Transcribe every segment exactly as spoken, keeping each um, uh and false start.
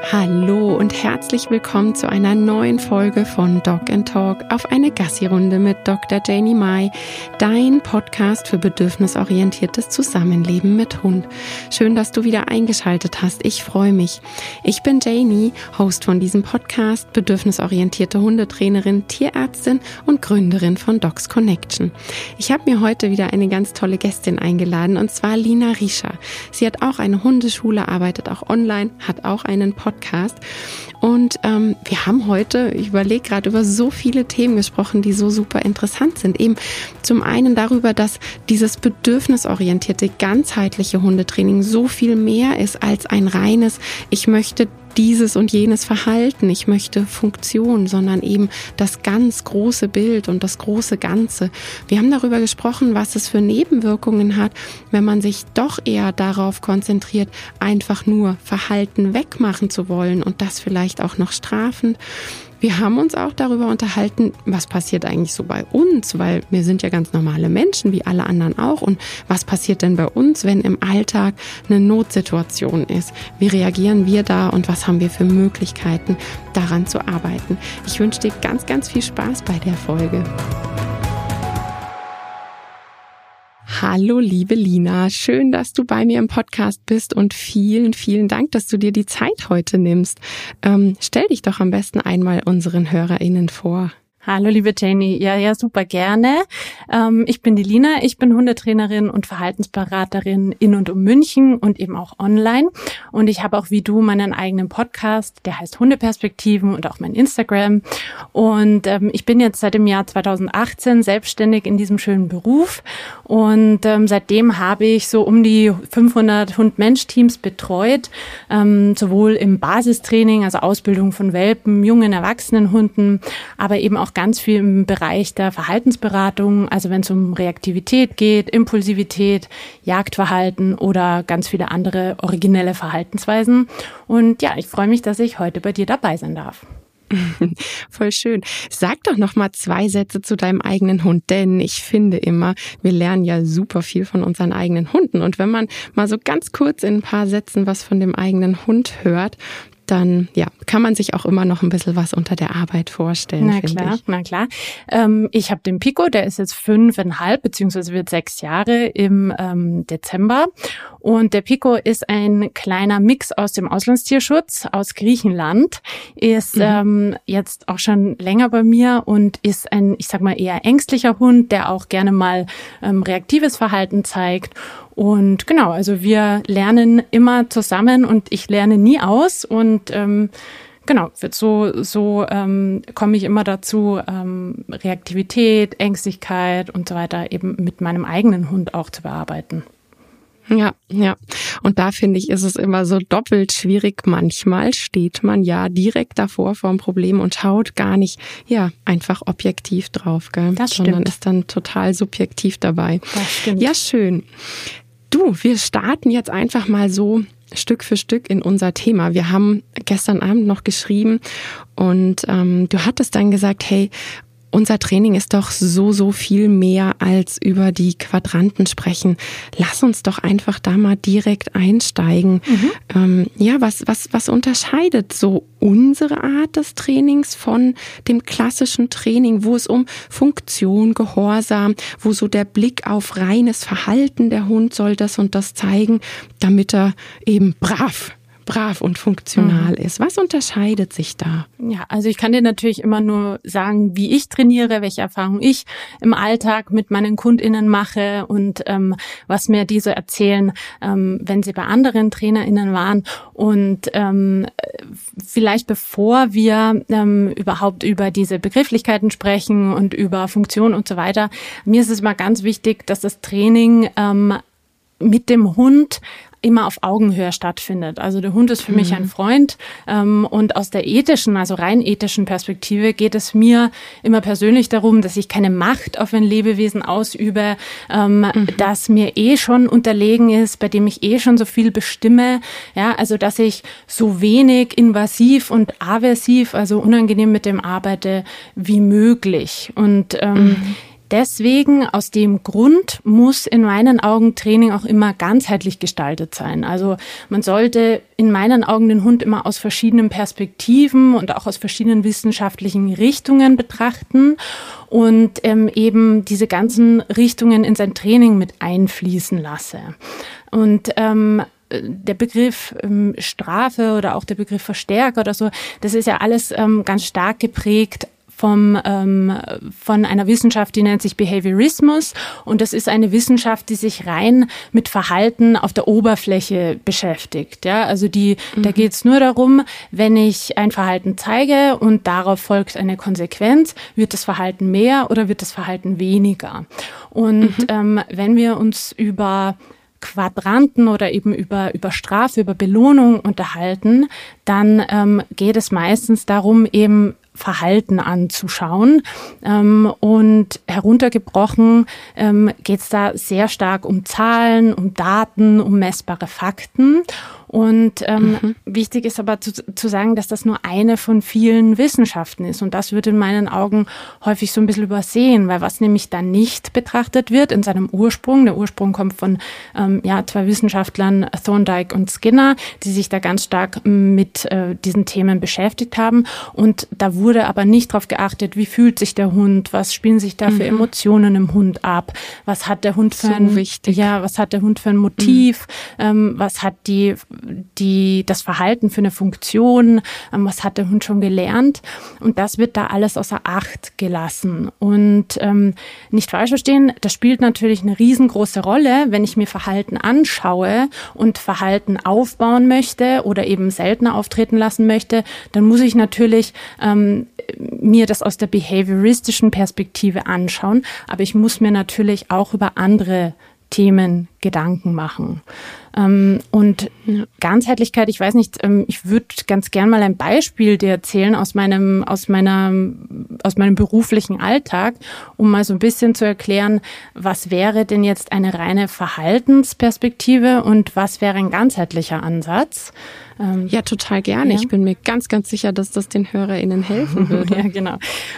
Hallo und herzlich willkommen zu einer neuen Folge von Dog and Talk auf eine Gassi-Runde mit Doktor Janie Mai, dein Podcast für bedürfnisorientiertes Zusammenleben mit Hund. Schön, dass du wieder eingeschaltet hast. Ich freue mich. Ich bin Janie, Host von diesem Podcast, bedürfnisorientierte Hundetrainerin, Tierärztin und Gründerin von Dogs Connection. Ich habe mir heute wieder eine ganz tolle Gästin eingeladen und zwar Lina Riescher. Sie hat auch eine Hundeschule, arbeitet auch online, hat auch einen Podcast. Und ähm, wir haben heute, ich überlege gerade, über so viele Themen gesprochen, die so super interessant sind. Eben zum einen darüber, dass dieses bedürfnisorientierte, ganzheitliche Hundetraining so viel mehr ist als ein reines, ich möchte dieses und jenes Verhalten, ich möchte Funktion, sondern eben das ganz große Bild und das große Ganze. Wir haben darüber gesprochen, was es für Nebenwirkungen hat, wenn man sich doch eher darauf konzentriert, einfach nur Verhalten wegmachen zu wollen und das vielleicht auch noch strafend. Wir haben uns auch darüber unterhalten, was passiert eigentlich so bei uns, weil wir sind ja ganz normale Menschen, wie alle anderen auch. Und was passiert denn bei uns, wenn im Alltag eine Notsituation ist? Wie reagieren wir da und was haben wir für Möglichkeiten, daran zu arbeiten? Ich wünsche dir ganz, ganz viel Spaß bei der Folge. Hallo liebe Lina, schön, dass du bei mir im Podcast bist und vielen, vielen Dank, dass du dir die Zeit heute nimmst. Ähm, stell dich doch am besten einmal unseren HörerInnen vor. Hallo liebe Janie, ja, ja, super gerne. Ähm, ich bin die Lina, ich bin Hundetrainerin und Verhaltensberaterin in und um München und eben auch online. Und ich habe auch wie du meinen eigenen Podcast, der heißt Hundeperspektiven und auch mein Instagram. Und ähm, ich bin jetzt seit dem Jahr zweitausendachtzehn selbstständig in diesem schönen Beruf. Und ähm, seitdem habe ich so um die fünfhundert Hund-Mensch-Teams betreut, ähm, sowohl im Basistraining, also Ausbildung von Welpen, jungen, erwachsenen Hunden, aber eben auch ganz viel im Bereich der Verhaltensberatung, also wenn es um Reaktivität geht, Impulsivität, Jagdverhalten oder ganz viele andere originelle Verhaltensweisen. Und ja, ich freue mich, dass ich heute bei dir dabei sein darf. Voll schön. Sag doch noch mal zwei Sätze zu deinem eigenen Hund, denn ich finde immer, wir lernen ja super viel von unseren eigenen Hunden. Und wenn man mal so ganz kurz in ein paar Sätzen was von dem eigenen Hund hört, dann ja, kann man sich auch immer noch ein bisschen was unter der Arbeit vorstellen. Na klar, ich. na klar. Ähm, ich habe den Pico, der ist jetzt fünfeinhalb, beziehungsweise wird sechs Jahre im ähm, Dezember. Und der Pico ist ein kleiner Mix aus dem Auslandstierschutz aus Griechenland, ist mhm. ähm, jetzt auch schon länger bei mir und ist ein, ich sag mal, eher ängstlicher Hund, der auch gerne mal ähm, reaktives Verhalten zeigt. Und genau, also wir lernen immer zusammen und ich lerne nie aus und ähm, genau, so so ähm, komme ich immer dazu, ähm, Reaktivität, Ängstlichkeit und so weiter eben mit meinem eigenen Hund auch zu bearbeiten. Ja, ja. Und da finde ich, ist es immer so doppelt schwierig. Manchmal steht man ja direkt davor vor dem Problem und schaut gar nicht, ja, einfach objektiv drauf, gell? Das stimmt. Sondern ist dann total subjektiv dabei. Das stimmt. Ja, schön. Du, wir starten jetzt einfach mal so Stück für Stück in unser Thema. Wir haben gestern Abend noch geschrieben und ähm, du hattest dann gesagt, hey, unser Training ist doch so, so viel mehr als über die Quadranten sprechen. Lass uns doch einfach da mal direkt einsteigen. Mhm. Ähm, ja, was, was, was unterscheidet so unsere Art des Trainings von dem klassischen Training, wo es um Funktion, Gehorsam, wo so der Blick auf reines Verhalten, der Hund soll das und das zeigen, damit er eben brav brav und funktional mhm. ist. Was unterscheidet sich da? Ja, also ich kann dir natürlich immer nur sagen, wie ich trainiere, welche Erfahrungen ich im Alltag mit meinen KundInnen mache und ähm, was mir diese erzählen, ähm, wenn sie bei anderen TrainerInnen waren. Und ähm, vielleicht bevor wir ähm, überhaupt über diese Begrifflichkeiten sprechen und über Funktion und so weiter, mir ist es mal ganz wichtig, dass das Training ähm, mit dem Hund immer auf Augenhöhe stattfindet. Also der Hund ist für mhm. mich ein Freund ähm, und aus der ethischen, also rein ethischen Perspektive geht es mir immer persönlich darum, dass ich keine Macht auf ein Lebewesen ausübe, ähm, mhm. das mir eh schon unterlegen ist, bei dem ich eh schon so viel bestimme. Ja, also dass ich so wenig invasiv und aversiv, also unangenehm mit dem arbeite wie möglich. Und ähm, mhm. deswegen, aus dem Grund, muss in meinen Augen Training auch immer ganzheitlich gestaltet sein. Also man sollte in meinen Augen den Hund immer aus verschiedenen Perspektiven und auch aus verschiedenen wissenschaftlichen Richtungen betrachten und ähm, eben diese ganzen Richtungen in sein Training mit einfließen lasse. Und ähm, der Begriff ähm, Strafe oder auch der Begriff Verstärker oder so, das ist ja alles ähm, ganz stark geprägt vom ähm, von einer Wissenschaft, die nennt sich Behaviorismus, und das ist eine Wissenschaft, die sich rein mit Verhalten auf der Oberfläche beschäftigt. Ja, also die, mhm. da geht es nur darum, wenn ich ein Verhalten zeige und darauf folgt eine Konsequenz, wird das Verhalten mehr oder wird das Verhalten weniger? Und mhm. ähm, wenn wir uns über Quadranten oder eben über, über Strafe, über Belohnung unterhalten, dann ähm, geht es meistens darum, eben Verhalten anzuschauen. Ähm, und heruntergebrochen ähm, geht es da sehr stark um Zahlen, um Daten, um messbare Fakten. Und ähm, mhm. wichtig ist aber zu, zu sagen, dass das nur eine von vielen Wissenschaften ist. Und das wird in meinen Augen häufig so ein bisschen übersehen, weil was nämlich da nicht betrachtet wird in seinem Ursprung, der Ursprung kommt von ähm, ja zwei Wissenschaftlern, Thorndike und Skinner, die sich da ganz stark mit äh, diesen Themen beschäftigt haben. Und da wurde aber nicht darauf geachtet, wie fühlt sich der Hund, was spielen sich da für mhm. Emotionen im Hund ab, was hat der Hund für so ein, wichtig. ja, was hat der Hund für ein Motiv, mhm. ähm, was hat die die das Verhalten für eine Funktion, ähm, was hat der Hund schon gelernt, und das wird da alles außer Acht gelassen. Und ähm, nicht falsch verstehen, das spielt natürlich eine riesengroße Rolle, wenn ich mir Verhalten anschaue und Verhalten aufbauen möchte oder eben seltener auftreten lassen möchte, dann muss ich natürlich ähm, mir das aus der behavioristischen Perspektive anschauen, aber ich muss mir natürlich auch über andere Themen Gedanken machen. Ähm, und Ganzheitlichkeit, ich weiß nicht, ähm, ich würde ganz gern mal ein Beispiel dir erzählen aus meinem, aus meiner, aus meinem beruflichen Alltag, um mal so ein bisschen zu erklären, was wäre denn jetzt eine reine Verhaltensperspektive und was wäre ein ganzheitlicher Ansatz. Ähm, ja, total gerne. Ja. Ich bin mir ganz, ganz sicher, dass das den HörerInnen helfen würde. Ja, genau.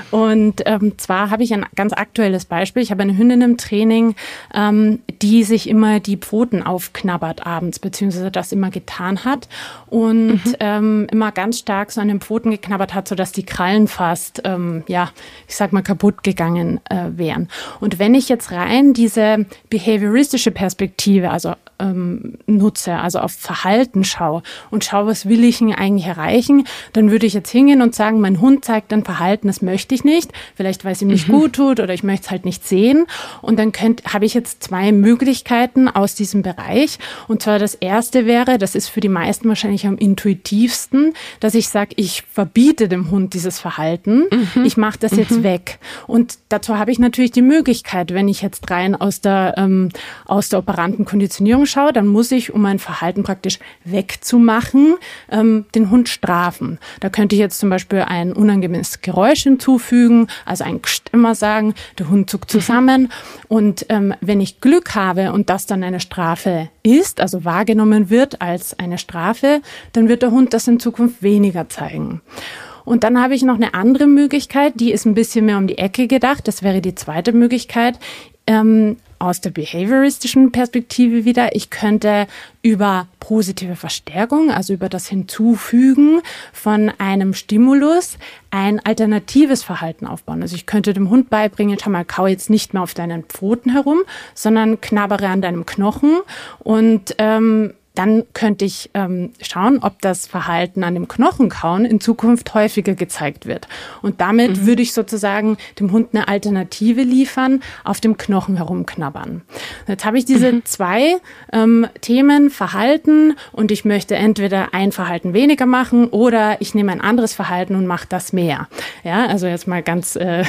Und ähm, zwar habe ich ein ganz aktuelles Beispiel. Ich habe eine Hündin im Training, ähm, die sich immer die Pfoten aufknabbert abends, beziehungsweise das immer getan hat und mhm. ähm, immer ganz stark so an den Pfoten geknabbert hat, sodass die Krallen fast, ähm, ja, ich sag mal, kaputt gegangen äh, wären. Und wenn ich jetzt rein diese behavioristische Perspektive, also ähm, nutze, also auf Verhalten schaue und schaue, was will ich denn eigentlich erreichen, dann würde ich jetzt hingehen und sagen, mein Hund zeigt ein Verhalten, das möchte ich nicht, vielleicht weil es ihm nicht mhm. gut tut oder ich möchte es halt nicht sehen, und dann könnt, habe ich jetzt zwei Möglichkeiten aus diesem Bereich, und zwar das erste wäre, das ist für die meisten wahrscheinlich am intuitivsten, dass ich sage, ich verbiete dem Hund dieses Verhalten, mhm. ich mache das mhm. jetzt weg, und dazu habe ich natürlich die Möglichkeit, wenn ich jetzt rein aus der, ähm, aus der operanten Konditionierung schaue, dann muss ich, um mein Verhalten praktisch wegzumachen, ähm, den Hund strafen. Da könnte ich jetzt zum Beispiel ein unangenehmes Geräusch hinzufügen, also ein Kscht immer sagen, der Hund zuckt zusammen, und ähm, wenn ich Glück habe und das dann eine Strafe ist, also wahrgenommen wird als eine Strafe, dann wird der Hund das in Zukunft weniger zeigen. Und dann habe ich noch eine andere Möglichkeit, die ist ein bisschen mehr um die Ecke gedacht. Das wäre die zweite Möglichkeit, ähm, aus der behavioristischen Perspektive wieder. Ich könnte über positive Verstärkung, also über das Hinzufügen von einem Stimulus, ein alternatives Verhalten aufbauen. Also ich könnte dem Hund beibringen, schau mal, kau jetzt nicht mehr auf deinen Pfoten herum, sondern knabbere an deinem Knochen, und ähm, dann könnte ich ähm, schauen, ob das Verhalten an dem Knochenkauen in Zukunft häufiger gezeigt wird. Und damit mhm. würde ich sozusagen dem Hund eine Alternative liefern, auf dem Knochen herumknabbern. Jetzt habe ich diese mhm. zwei ähm, Themen, Verhalten, und ich möchte entweder ein Verhalten weniger machen oder ich nehme ein anderes Verhalten und mache das mehr. Ja, also jetzt mal ganz, äh,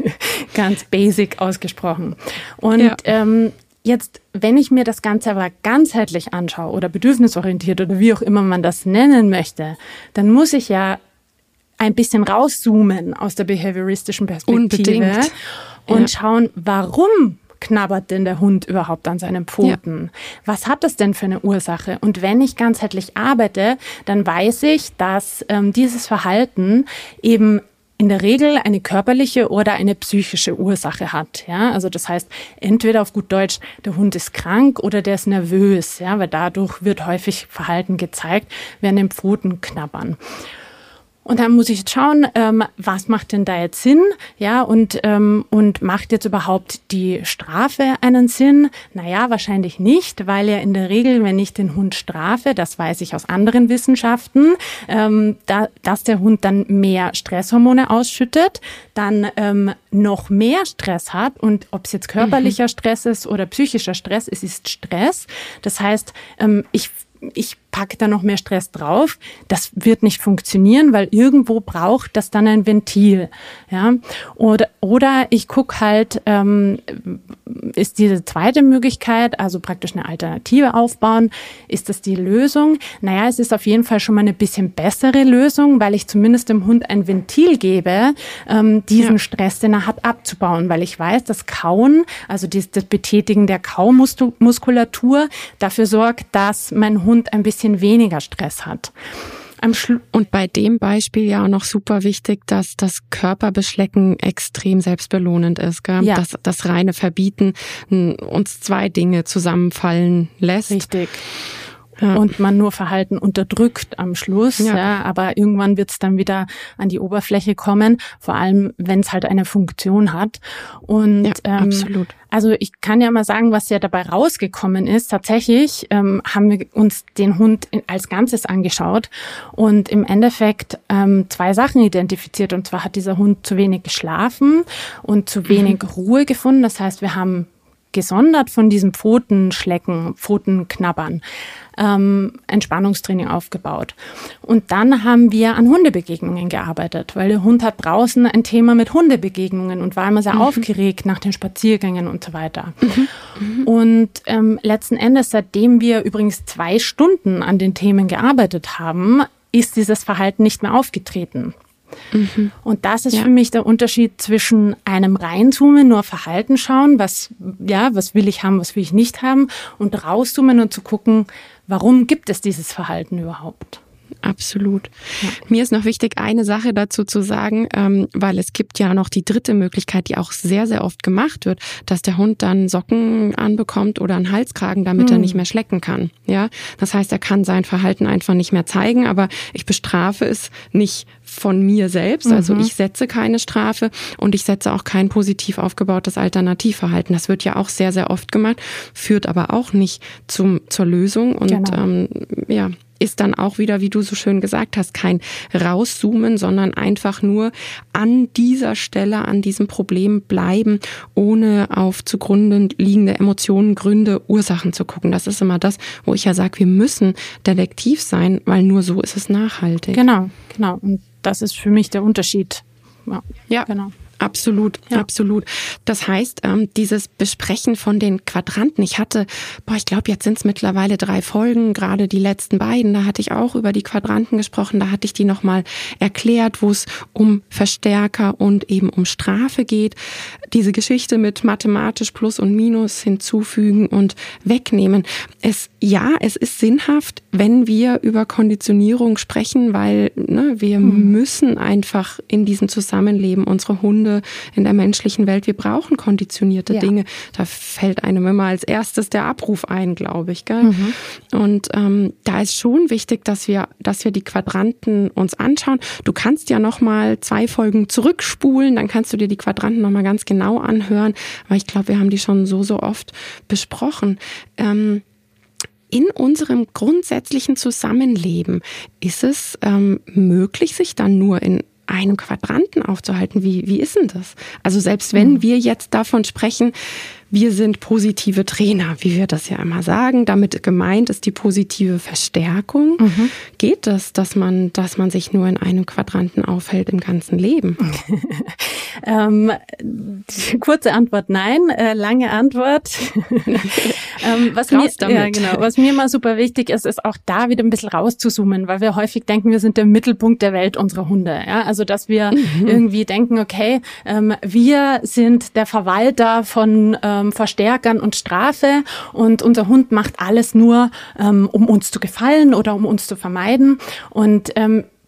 ganz basic ausgesprochen. Und ja. ähm, Jetzt, wenn ich mir das Ganze aber ganzheitlich anschaue oder bedürfnisorientiert oder wie auch immer man das nennen möchte, dann muss ich ja ein bisschen rauszoomen aus der behavioristischen Perspektive. Unbedingt. Und ja. schauen, warum knabbert denn der Hund überhaupt an seinen Pfoten? Ja. Was hat das denn für eine Ursache? Und wenn ich ganzheitlich arbeite, dann weiß ich, dass ähm, dieses Verhalten eben in der Regel eine körperliche oder eine psychische Ursache hat. Ja, also das heißt, entweder auf gut Deutsch, der Hund ist krank oder der ist nervös, ja, weil dadurch wird häufig Verhalten gezeigt, wie an den Pfoten knabbern. Und dann muss ich jetzt schauen, ähm, was macht denn da jetzt Sinn? Ja, und, ähm, und macht jetzt überhaupt die Strafe einen Sinn? Naja, wahrscheinlich nicht, weil ja in der Regel, wenn ich den Hund strafe, das weiß ich aus anderen Wissenschaften, ähm, da, dass der Hund dann mehr Stresshormone ausschüttet, dann ähm, noch mehr Stress hat. Und ob es jetzt körperlicher mhm. Stress ist oder psychischer Stress, es ist Stress. Das heißt, ähm, ich ich packe da noch mehr Stress drauf. Das wird nicht funktionieren, weil irgendwo braucht das dann ein Ventil. Ja? Oder, oder ich gucke halt, ähm, ist diese zweite Möglichkeit, also praktisch eine Alternative aufbauen, ist das die Lösung? Naja, es ist auf jeden Fall schon mal eine bisschen bessere Lösung, weil ich zumindest dem Hund ein Ventil gebe, ähm, diesen ja. Stress, den er hat, abzubauen, weil ich weiß, das Kauen, also das, das Betätigen der Kaumuskulatur dafür sorgt, dass mein Hund ein bisschen weniger Stress hat. Am Schlu- Und bei dem Beispiel ja auch noch super wichtig, dass das Körperbeschlecken extrem selbstbelohnend ist. Gell? Ja. Dass das reine Verbieten uns zwei Dinge zusammenfallen lässt. Richtig. Ja. Und man nur Verhalten unterdrückt am Schluss, ja. ja aber irgendwann wird es dann wieder an die Oberfläche kommen, vor allem wenn es halt eine Funktion hat. Und ja, ähm, absolut. Also ich kann ja mal sagen, was ja dabei rausgekommen ist. Tatsächlich ähm, haben wir uns den Hund in, als Ganzes angeschaut und im Endeffekt ähm, zwei Sachen identifiziert. Und zwar hat dieser Hund zu wenig geschlafen und zu wenig mhm. Ruhe gefunden. Das heißt, wir haben gesondert von diesem Pfotenschlecken, Pfotenknabbern, ähm, Entspannungstraining aufgebaut. Und dann haben wir an Hundebegegnungen gearbeitet, weil der Hund hat draußen ein Thema mit Hundebegegnungen und war immer sehr mhm. aufgeregt nach den Spaziergängen und so weiter. Mhm. Mhm. Und ähm, letzten Endes, seitdem wir übrigens zwei Stunden an den Themen gearbeitet haben, ist dieses Verhalten nicht mehr aufgetreten. Mhm. Und das ist ja. für mich der Unterschied zwischen einem Reinzoomen, nur Verhalten schauen, was, ja, was will ich haben, was will ich nicht haben, und rauszoomen und zu gucken, warum gibt es dieses Verhalten überhaupt? Absolut. Ja. Mir ist noch wichtig, eine Sache dazu zu sagen, ähm, weil es gibt ja noch die dritte Möglichkeit, die auch sehr, sehr oft gemacht wird, dass der Hund dann Socken anbekommt oder einen Halskragen, damit hm. er nicht mehr schlecken kann. Ja, das heißt, er kann sein Verhalten einfach nicht mehr zeigen, aber ich bestrafe es nicht von mir selbst, also mhm. ich setze keine Strafe und ich setze auch kein positiv aufgebautes Alternativverhalten. Das wird ja auch sehr, sehr oft gemacht, führt aber auch nicht zum zur Lösung und genau. ähm, ja, ist dann auch wieder, wie du so schön gesagt hast, kein Rauszoomen, sondern einfach nur an dieser Stelle, an diesem Problem bleiben, ohne auf zugrunde liegende Emotionen, Gründe, Ursachen zu gucken. Das ist immer das, wo ich ja sage, wir müssen detektiv sein, weil nur so ist es nachhaltig. Genau, genau. Und das ist für mich der Unterschied. Ja, ja. genau. Absolut, ja. absolut. Das heißt, ähm, dieses Besprechen von den Quadranten, ich hatte, boah, ich glaube, jetzt sind es mittlerweile drei Folgen, gerade die letzten beiden, da hatte ich auch über die Quadranten gesprochen, da hatte ich die nochmal erklärt, wo es um Verstärker und eben um Strafe geht. Diese Geschichte mit mathematisch Plus und Minus hinzufügen und wegnehmen. Es, ja, es ist sinnhaft, wenn wir über Konditionierung sprechen, weil ne, wir hm. müssen einfach in diesem Zusammenleben unsere Hunde in der menschlichen Welt, wir brauchen konditionierte ja. Dinge. Da fällt einem immer als erstes der Abruf ein, glaube ich. Gell? Mhm. Und ähm, da ist schon wichtig, dass wir, dass wir die Quadranten uns anschauen. Du kannst ja noch mal zwei Folgen zurückspulen, dann kannst du dir die Quadranten noch mal ganz genau anhören. Aber ich glaube, wir haben die schon so, so oft besprochen. Ähm, In unserem grundsätzlichen Zusammenleben ist es ähm, möglich, sich dann nur in einem Quadranten aufzuhalten. Wie, wie ist denn das? Also selbst wenn mhm. wir jetzt davon sprechen, wir sind positive Trainer, wie wir das ja immer sagen. Damit gemeint ist die positive Verstärkung. Mhm. Geht das, dass man, dass man sich nur in einem Quadranten aufhält im ganzen Leben? ähm, kurze Antwort nein, äh, lange Antwort. ähm, was, mir, ja, genau, was mir mal super wichtig ist, ist auch da wieder ein bisschen rauszuzoomen, weil wir häufig denken, wir sind der Mittelpunkt der Welt unserer Hunde. Ja? Also dass wir mhm. irgendwie denken, okay, ähm, wir sind der Verwalter von ähm, Verstärkern und Strafe und unser Hund macht alles nur, ähm, um uns zu gefallen oder um uns zu vermeiden. Und ähm,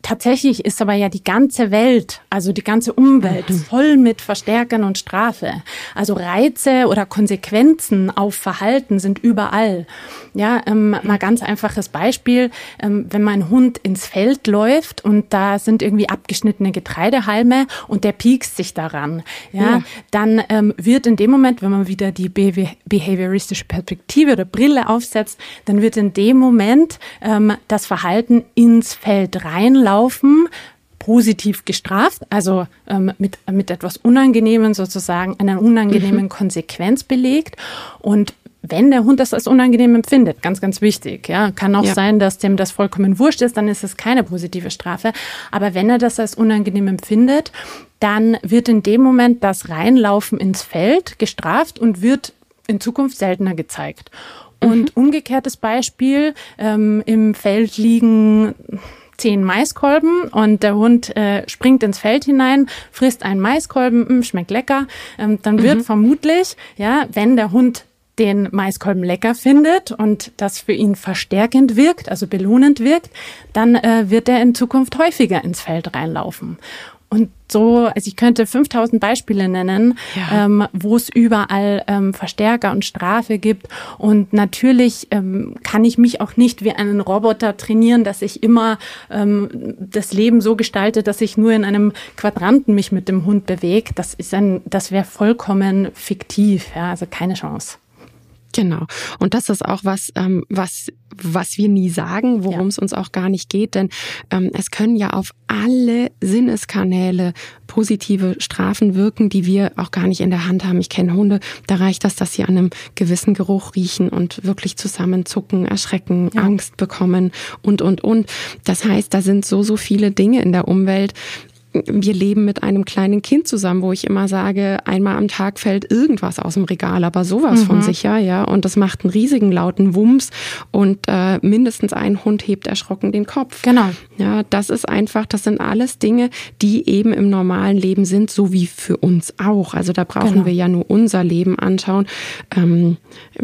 tatsächlich ist aber ja die ganze Welt, also die ganze Umwelt mhm. voll mit Verstärkern und Strafe. Also Reize oder Konsequenzen auf Verhalten sind überall. Ja, ähm, mal ganz einfaches Beispiel, ähm, wenn mein Hund ins Feld läuft und da sind irgendwie abgeschnittene Getreidehalme und der piekst sich daran, ja, ja. dann ähm, wird in dem Moment, wenn man wieder die be- behavioristische Perspektive oder Brille aufsetzt, dann wird in dem Moment ähm, das Verhalten ins Feld reinlaufen, positiv gestraft, also ähm, mit, mit etwas Unangenehmem sozusagen, einer unangenehmen mhm. Konsequenz belegt. Und wenn der Hund das als unangenehm empfindet, ganz, ganz wichtig, ja, kann auch ja. sein, dass dem das vollkommen wurscht ist, dann ist es keine positive Strafe. Aber wenn er das als unangenehm empfindet, dann wird in dem Moment das Reinlaufen ins Feld gestraft und wird in Zukunft seltener gezeigt. Und mhm. umgekehrtes Beispiel, ähm, im Feld liegen zehn Maiskolben und der Hund äh, springt ins Feld hinein, frisst einen Maiskolben, mh, schmeckt lecker, ähm, dann wird mhm. vermutlich, ja, wenn der Hund den Maiskolben lecker findet und das für ihn verstärkend wirkt, also belohnend wirkt, dann äh, wird er in Zukunft häufiger ins Feld reinlaufen. Und so, also ich könnte fünftausend Beispiele nennen, ja. ähm, wo es überall ähm, Verstärker und Strafe gibt. Und natürlich ähm, kann ich mich auch nicht wie einen Roboter trainieren, dass ich immer ähm, das Leben so gestalte, dass ich nur in einem Quadranten mich mit dem Hund bewege. Das ist ein, das wäre vollkommen fiktiv, ja, also keine Chance. Genau. Und das ist auch was, ähm, was, was wir nie sagen, worum ja. es uns auch gar nicht geht. Denn ähm, es können ja auf alle Sinneskanäle positive Strafen wirken, die wir auch gar nicht in der Hand haben. Ich kenne Hunde, da reicht das, dass sie an einem gewissen Geruch riechen und wirklich zusammenzucken, erschrecken, ja. Angst bekommen und, und, und. Das heißt, da sind so, so viele Dinge in der Umwelt. Wir leben mit einem kleinen Kind zusammen, wo ich immer sage, einmal am Tag fällt irgendwas aus dem Regal, aber sowas mhm. von sicher, ja. Und das macht einen riesigen lauten Wumms und äh, mindestens ein Hund hebt erschrocken den Kopf. Genau. Ja, das ist einfach, das sind alles Dinge, die eben im normalen Leben sind, so wie für uns auch. Also da brauchen genau. wir ja nur unser Leben anschauen. Ähm,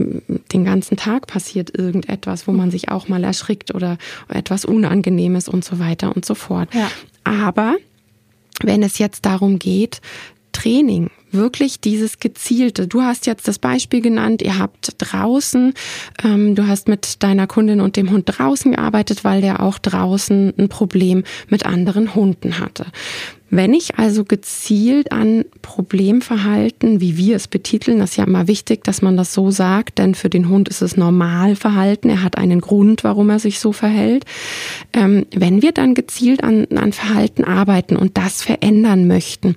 den ganzen Tag passiert irgendetwas, wo man sich auch mal erschrickt oder etwas Unangenehmes und so weiter und so fort. Ja. Aber wenn es jetzt darum geht, Training, wirklich dieses gezielte. Du hast jetzt das Beispiel genannt, ihr habt draußen, ähm, du hast mit deiner Kundin und dem Hund draußen gearbeitet, weil der auch draußen ein Problem mit anderen Hunden hatte. Wenn ich also gezielt an Problemverhalten, wie wir es betiteln, das ist ja immer wichtig, dass man das so sagt, denn für den Hund ist es Normalverhalten, er hat einen Grund, warum er sich so verhält. Ähm, wenn wir dann gezielt an, an Verhalten arbeiten und das verändern möchten,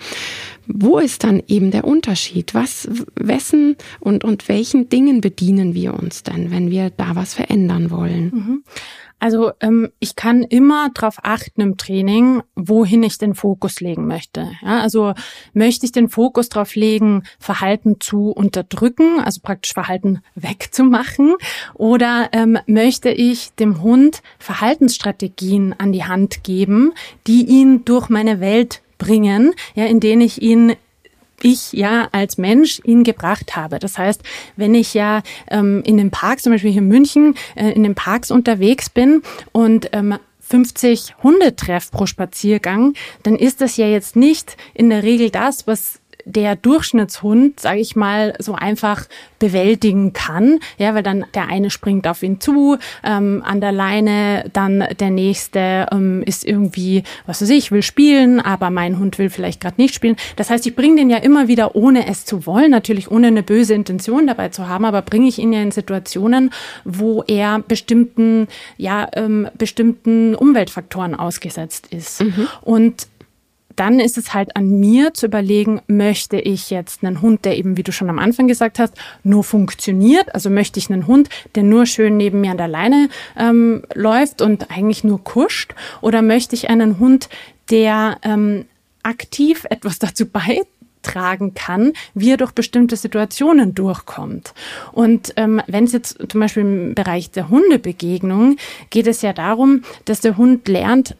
wo ist dann eben der Unterschied? Was, wessen und, und welchen Dingen bedienen wir uns denn, wenn wir da was verändern wollen? Mhm. Also ähm, ich kann immer darauf achten im Training, wohin ich den Fokus legen möchte. Ja, also möchte ich den Fokus darauf legen, Verhalten zu unterdrücken, also praktisch Verhalten wegzumachen, oder ähm, möchte ich dem Hund Verhaltensstrategien an die Hand geben, die ihn durch meine Welt bringen, ja, in denen ich ihn ich ja als Mensch ihn gebracht habe. Das heißt, wenn ich ja ähm, in den Parks, zum Beispiel hier in München, äh, in den Parks unterwegs bin und ähm, fünfzig Hunde treffe pro Spaziergang, dann ist das ja jetzt nicht in der Regel das, was der Durchschnittshund, sage ich mal, so einfach bewältigen kann, ja, weil dann der eine springt auf ihn zu, ähm, an der Leine, dann der nächste ähm, ist irgendwie, was weiß ich, will spielen, aber mein Hund will vielleicht gerade nicht spielen. Das heißt, ich bringe den ja immer wieder, ohne es zu wollen, natürlich ohne eine böse Intention dabei zu haben, aber bringe ich ihn ja in Situationen, wo er bestimmten, ja, ähm, bestimmten Umweltfaktoren ausgesetzt ist. Mhm. Und dann ist es halt an mir zu überlegen, möchte ich jetzt einen Hund, der eben, wie du schon am Anfang gesagt hast, nur funktioniert? Also möchte ich einen Hund, der nur schön neben mir an der Leine ähm, läuft und eigentlich nur kuscht? Oder möchte ich einen Hund, der ähm, aktiv etwas dazu beiträgt, tragen kann, wie er durch bestimmte Situationen durchkommt. Und ähm, wenn es jetzt zum Beispiel im Bereich der Hundebegegnung geht es ja darum, dass der Hund lernt, also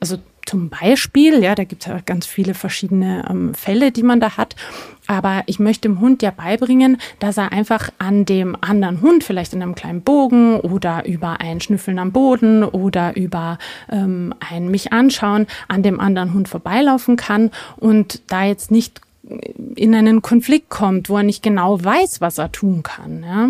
zum Beispiel, ja, da gibt es ja ganz viele verschiedene ähm, Fälle, die man da hat. Aber ich möchte dem Hund ja beibringen, dass er einfach an dem anderen Hund, vielleicht in einem kleinen Bogen oder über ein Schnüffeln am Boden oder über ähm, ein mich anschauen, an dem anderen Hund vorbeilaufen kann und da jetzt nicht in einen Konflikt kommt, wo er nicht genau weiß, was er tun kann. Ja.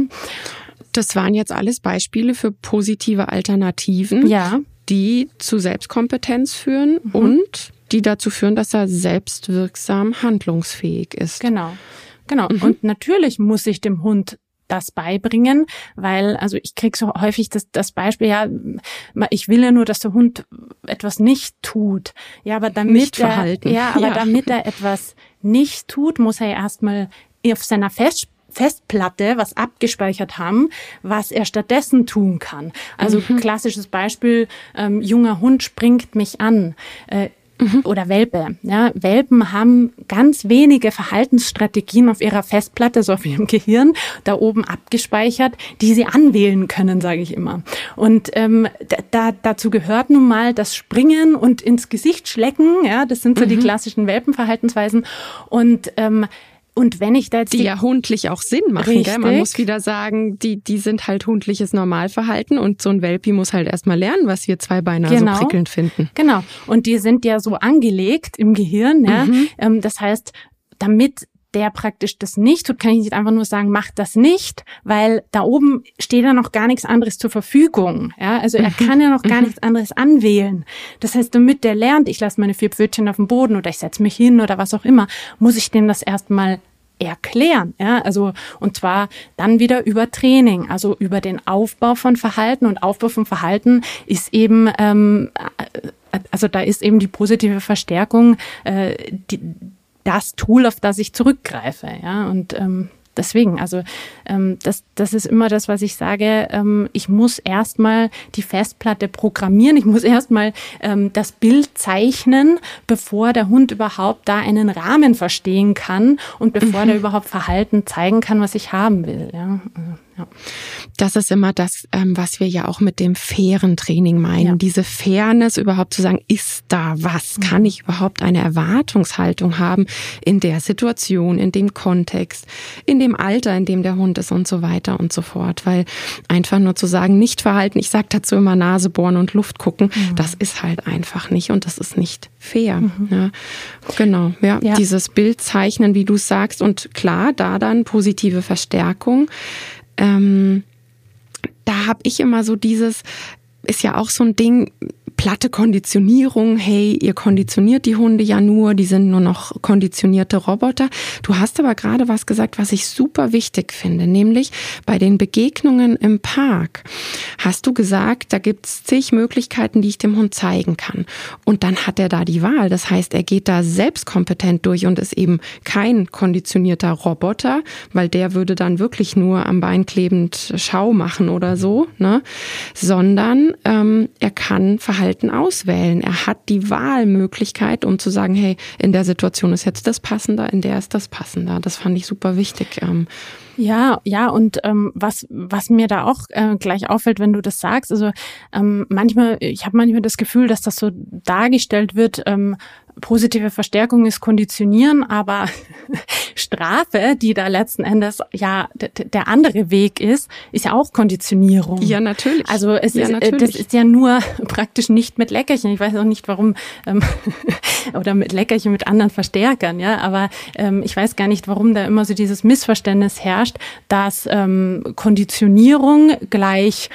Das waren jetzt alles Beispiele für positive Alternativen, ja. die zu Selbstkompetenz führen mhm. und die dazu führen, dass er selbstwirksam handlungsfähig ist. Genau, genau. Mhm. Und natürlich muss ich dem Hund das beibringen, weil, also ich krieg so häufig das, das Beispiel, ja, ich will ja nur, dass der Hund etwas nicht tut. Ja, aber damit nicht er, verhalten. ja, aber ja. damit er etwas nicht tut, muss er erstmal auf seiner Fest Festplatte was abgespeichert haben, was er stattdessen tun kann. Also mhm. klassisches Beispiel, ähm, junger Hund springt mich an. Äh, Mhm. Oder Welpe. Ja, Welpen haben ganz wenige Verhaltensstrategien auf ihrer Festplatte, so auf ihrem Gehirn, da oben abgespeichert, die sie anwählen können, sage ich immer. Und ähm, da, dazu gehört nun mal das Springen und ins Gesicht schlecken. Ja, das sind so mhm. die klassischen Welpenverhaltensweisen. Und ähm, Und wenn ich da jetzt die, die ja hundlich auch Sinn machen, gell? Man muss wieder sagen, die die sind halt hundliches Normalverhalten und so ein Welpi muss halt erstmal lernen, was wir Zweibeiner genau. so prickelnd finden. Genau. Und die sind ja so angelegt im Gehirn, ja. Mhm. Das heißt, damit der praktisch das nicht tut, kann ich nicht einfach nur sagen, mach das nicht, weil da oben steht ja noch gar nichts anderes zur Verfügung. Ja, also er kann ja noch gar nichts anderes anwählen. Das heißt, damit der lernt, ich lasse meine vier Pfötchen auf dem Boden oder ich setze mich hin oder was auch immer, muss ich dem das erstmal erklären. Ja, also und zwar dann wieder über Training, also über den Aufbau von Verhalten und Aufbau von Verhalten ist eben ähm, also da ist eben die positive Verstärkung äh, die das Tool, auf das ich zurückgreife, ja, und ähm, deswegen, also ähm, das, das ist immer das, was ich sage, ähm, ich muss erstmal die Festplatte programmieren, ich muss erstmal ähm, das Bild zeichnen, bevor der Hund überhaupt da einen Rahmen verstehen kann und bevor mhm. der überhaupt Verhalten zeigen kann, was ich haben will, ja, also, ja. Das ist immer das, was wir ja auch mit dem fairen Training meinen. Ja. Diese Fairness überhaupt zu sagen, ist da was? Kann ich überhaupt eine Erwartungshaltung haben in der Situation, in dem Kontext, in dem Alter, in dem der Hund ist und so weiter und so fort. Weil einfach nur zu sagen, nicht verhalten, ich sage dazu immer Nase bohren und Luft gucken, mhm. das ist halt einfach nicht und das ist nicht fair. Mhm. Ja, genau, ja, ja. Dieses Bild zeichnen, wie du es sagst und klar, da dann positive Verstärkung. Ähm, da habe ich immer so dieses, ist ja auch so ein Ding, platte Konditionierung, hey, ihr konditioniert die Hunde ja nur, die sind nur noch konditionierte Roboter. Du hast aber gerade was gesagt, was ich super wichtig finde, nämlich bei den Begegnungen im Park hast du gesagt, da gibt's zig Möglichkeiten, die ich dem Hund zeigen kann. Und dann hat er da die Wahl. Das heißt, er geht da selbstkompetent durch und ist eben kein konditionierter Roboter, weil der würde dann wirklich nur am Bein klebend Schau machen oder so, ne? Sondern ähm, er kann Verhalten auswählen. Er hat die Wahlmöglichkeit, um zu sagen, hey, in der Situation ist jetzt das passender, in der ist das passender. Das fand ich super wichtig. Ähm, Ja, ja, und ähm, was was mir da auch äh, gleich auffällt, wenn du das sagst, also ähm, manchmal, ich habe manchmal das Gefühl, dass das so dargestellt wird, ähm, positive Verstärkung ist Konditionieren, aber Strafe, die da letzten Endes ja d- der andere Weg ist, ist ja auch Konditionierung. Ja, natürlich. Also es ja, ist, natürlich. das ist ja nur praktisch nicht mit Leckerchen. Ich weiß auch nicht, warum ähm, oder mit Leckerchen mit anderen Verstärkern, ja. Aber ähm, ich weiß gar nicht, warum da immer so dieses Missverständnis herrscht, dass ähm, Konditionierung gleich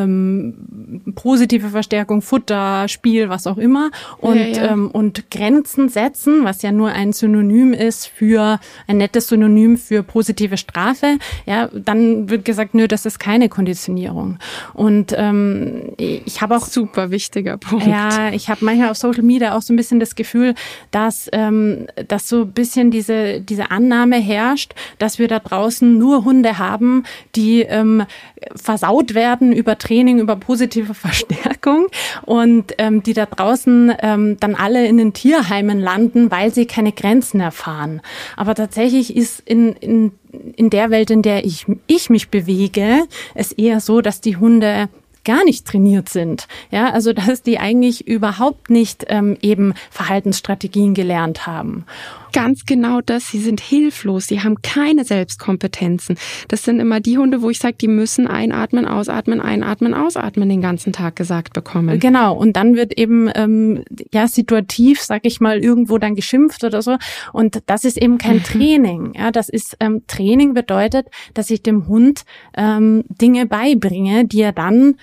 ähm, positive Verstärkung, Futter, Spiel, was auch immer und ja, ja. Ähm, und Grenzen setzen, was ja nur ein Synonym ist für, ein nettes Synonym für positive Strafe, ja, dann wird gesagt, nö, das ist keine Konditionierung. Und ähm, ich habe auch... Super wichtiger Punkt. Ja, ich habe manchmal auf Social Media auch so ein bisschen das Gefühl, dass, ähm, dass so ein bisschen diese, diese Annahme herrscht, dass wir da draußen nur Hunde haben, die ähm, versaut werden über Training, über positive Verstärkung und ähm, die da draußen ähm, dann alle in den Tierheimen landen, weil sie keine Grenzen erfahren. Aber tatsächlich ist in, in, in der Welt, in der ich, ich mich bewege, es eher so, dass die Hunde gar nicht trainiert sind. Ja, also dass die eigentlich überhaupt nicht ähm, eben Verhaltensstrategien gelernt haben. Ganz genau das, sie sind hilflos, sie haben keine Selbstkompetenzen. Das sind immer die Hunde, wo ich sage, die müssen einatmen, ausatmen, einatmen, ausatmen den ganzen Tag gesagt bekommen. Genau, und dann wird eben ähm, ja situativ, sag ich mal, irgendwo dann geschimpft oder so. Und das ist eben kein mhm. Training. Ja, das ist ähm, Training bedeutet, dass ich dem Hund ähm, Dinge beibringe, die er dann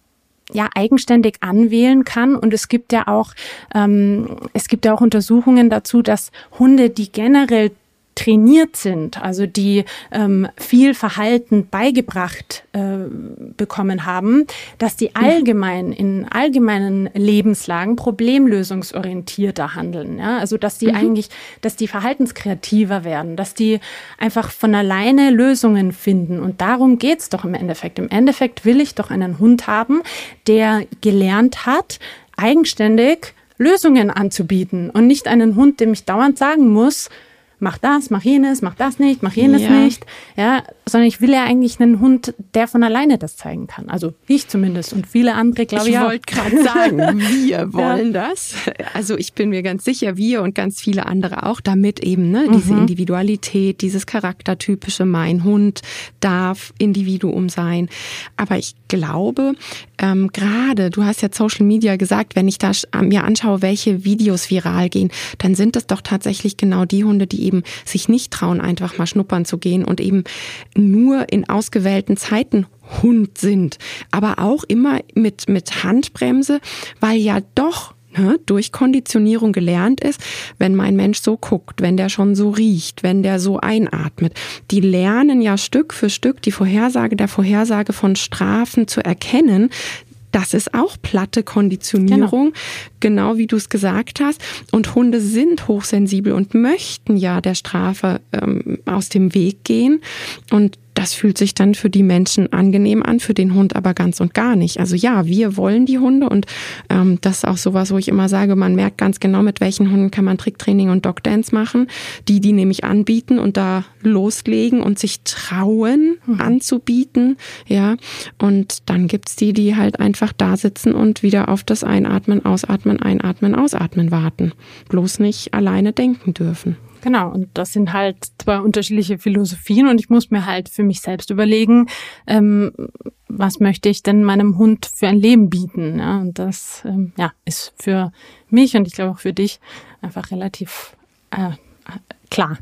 ja eigenständig anwählen kann. Und es gibt ja auch ähm, es gibt ja auch Untersuchungen dazu, dass Hunde, die generell trainiert sind, also die ähm, viel Verhalten beigebracht äh, bekommen haben, dass die allgemein in allgemeinen Lebenslagen problemlösungsorientierter handeln. Ja? Also dass die mhm. eigentlich, dass die verhaltenskreativer werden, dass die einfach von alleine Lösungen finden. Und darum geht's doch im Endeffekt. Im Endeffekt will ich doch einen Hund haben, der gelernt hat, eigenständig Lösungen anzubieten und nicht einen Hund, dem ich dauernd sagen muss, mach das, mach jenes, mach das nicht, mach jenes ja. nicht, ja, sondern ich will ja eigentlich einen Hund, der von alleine das zeigen kann. Also ich zumindest und viele andere, glaube ich, ich wollte gerade sagen, wir wollen ja. das. Also ich bin mir ganz sicher, wir und ganz viele andere auch, damit eben ne, diese mhm. Individualität, dieses charaktertypische, mein Hund darf Individuum sein. Aber ich glaube, ähm, gerade, du hast ja Social Media gesagt, wenn ich da mir anschaue, welche Videos viral gehen, dann sind es doch tatsächlich genau die Hunde, die eben sich nicht trauen, einfach mal schnuppern zu gehen und eben nur in ausgewählten Zeiten Hund sind. Aber auch immer mit, mit Handbremse, weil ja doch ne, durch Konditionierung gelernt ist, wenn mein Mensch so guckt, wenn der schon so riecht, wenn der so einatmet. Die lernen ja Stück für Stück die Vorhersage der Vorhersage von Strafen zu erkennen. Das ist auch platte Konditionierung, genau, genau wie du es gesagt hast. Und Hunde sind hochsensibel und möchten ja der Strafe ähm, aus dem Weg gehen. Und das fühlt sich dann für die Menschen angenehm an, für den Hund aber ganz und gar nicht. Also ja, wir wollen die Hunde und ähm, das ist auch sowas, wo ich immer sage, man merkt ganz genau, mit welchen Hunden kann man Tricktraining und Dogdance machen. Die, die nämlich anbieten und da loslegen und sich trauen mhm. anzubieten. Ja, und dann gibt's die, die halt einfach da sitzen und wieder auf das Einatmen, Ausatmen, Einatmen, Ausatmen warten. Bloß nicht alleine denken dürfen. Genau, und das sind halt zwei unterschiedliche Philosophien und ich muss mir halt für mich selbst überlegen, ähm, was möchte ich denn meinem Hund für ein Leben bieten? Ja, und das ähm, ja, ist für mich und ich glaube auch für dich einfach relativ äh, klar.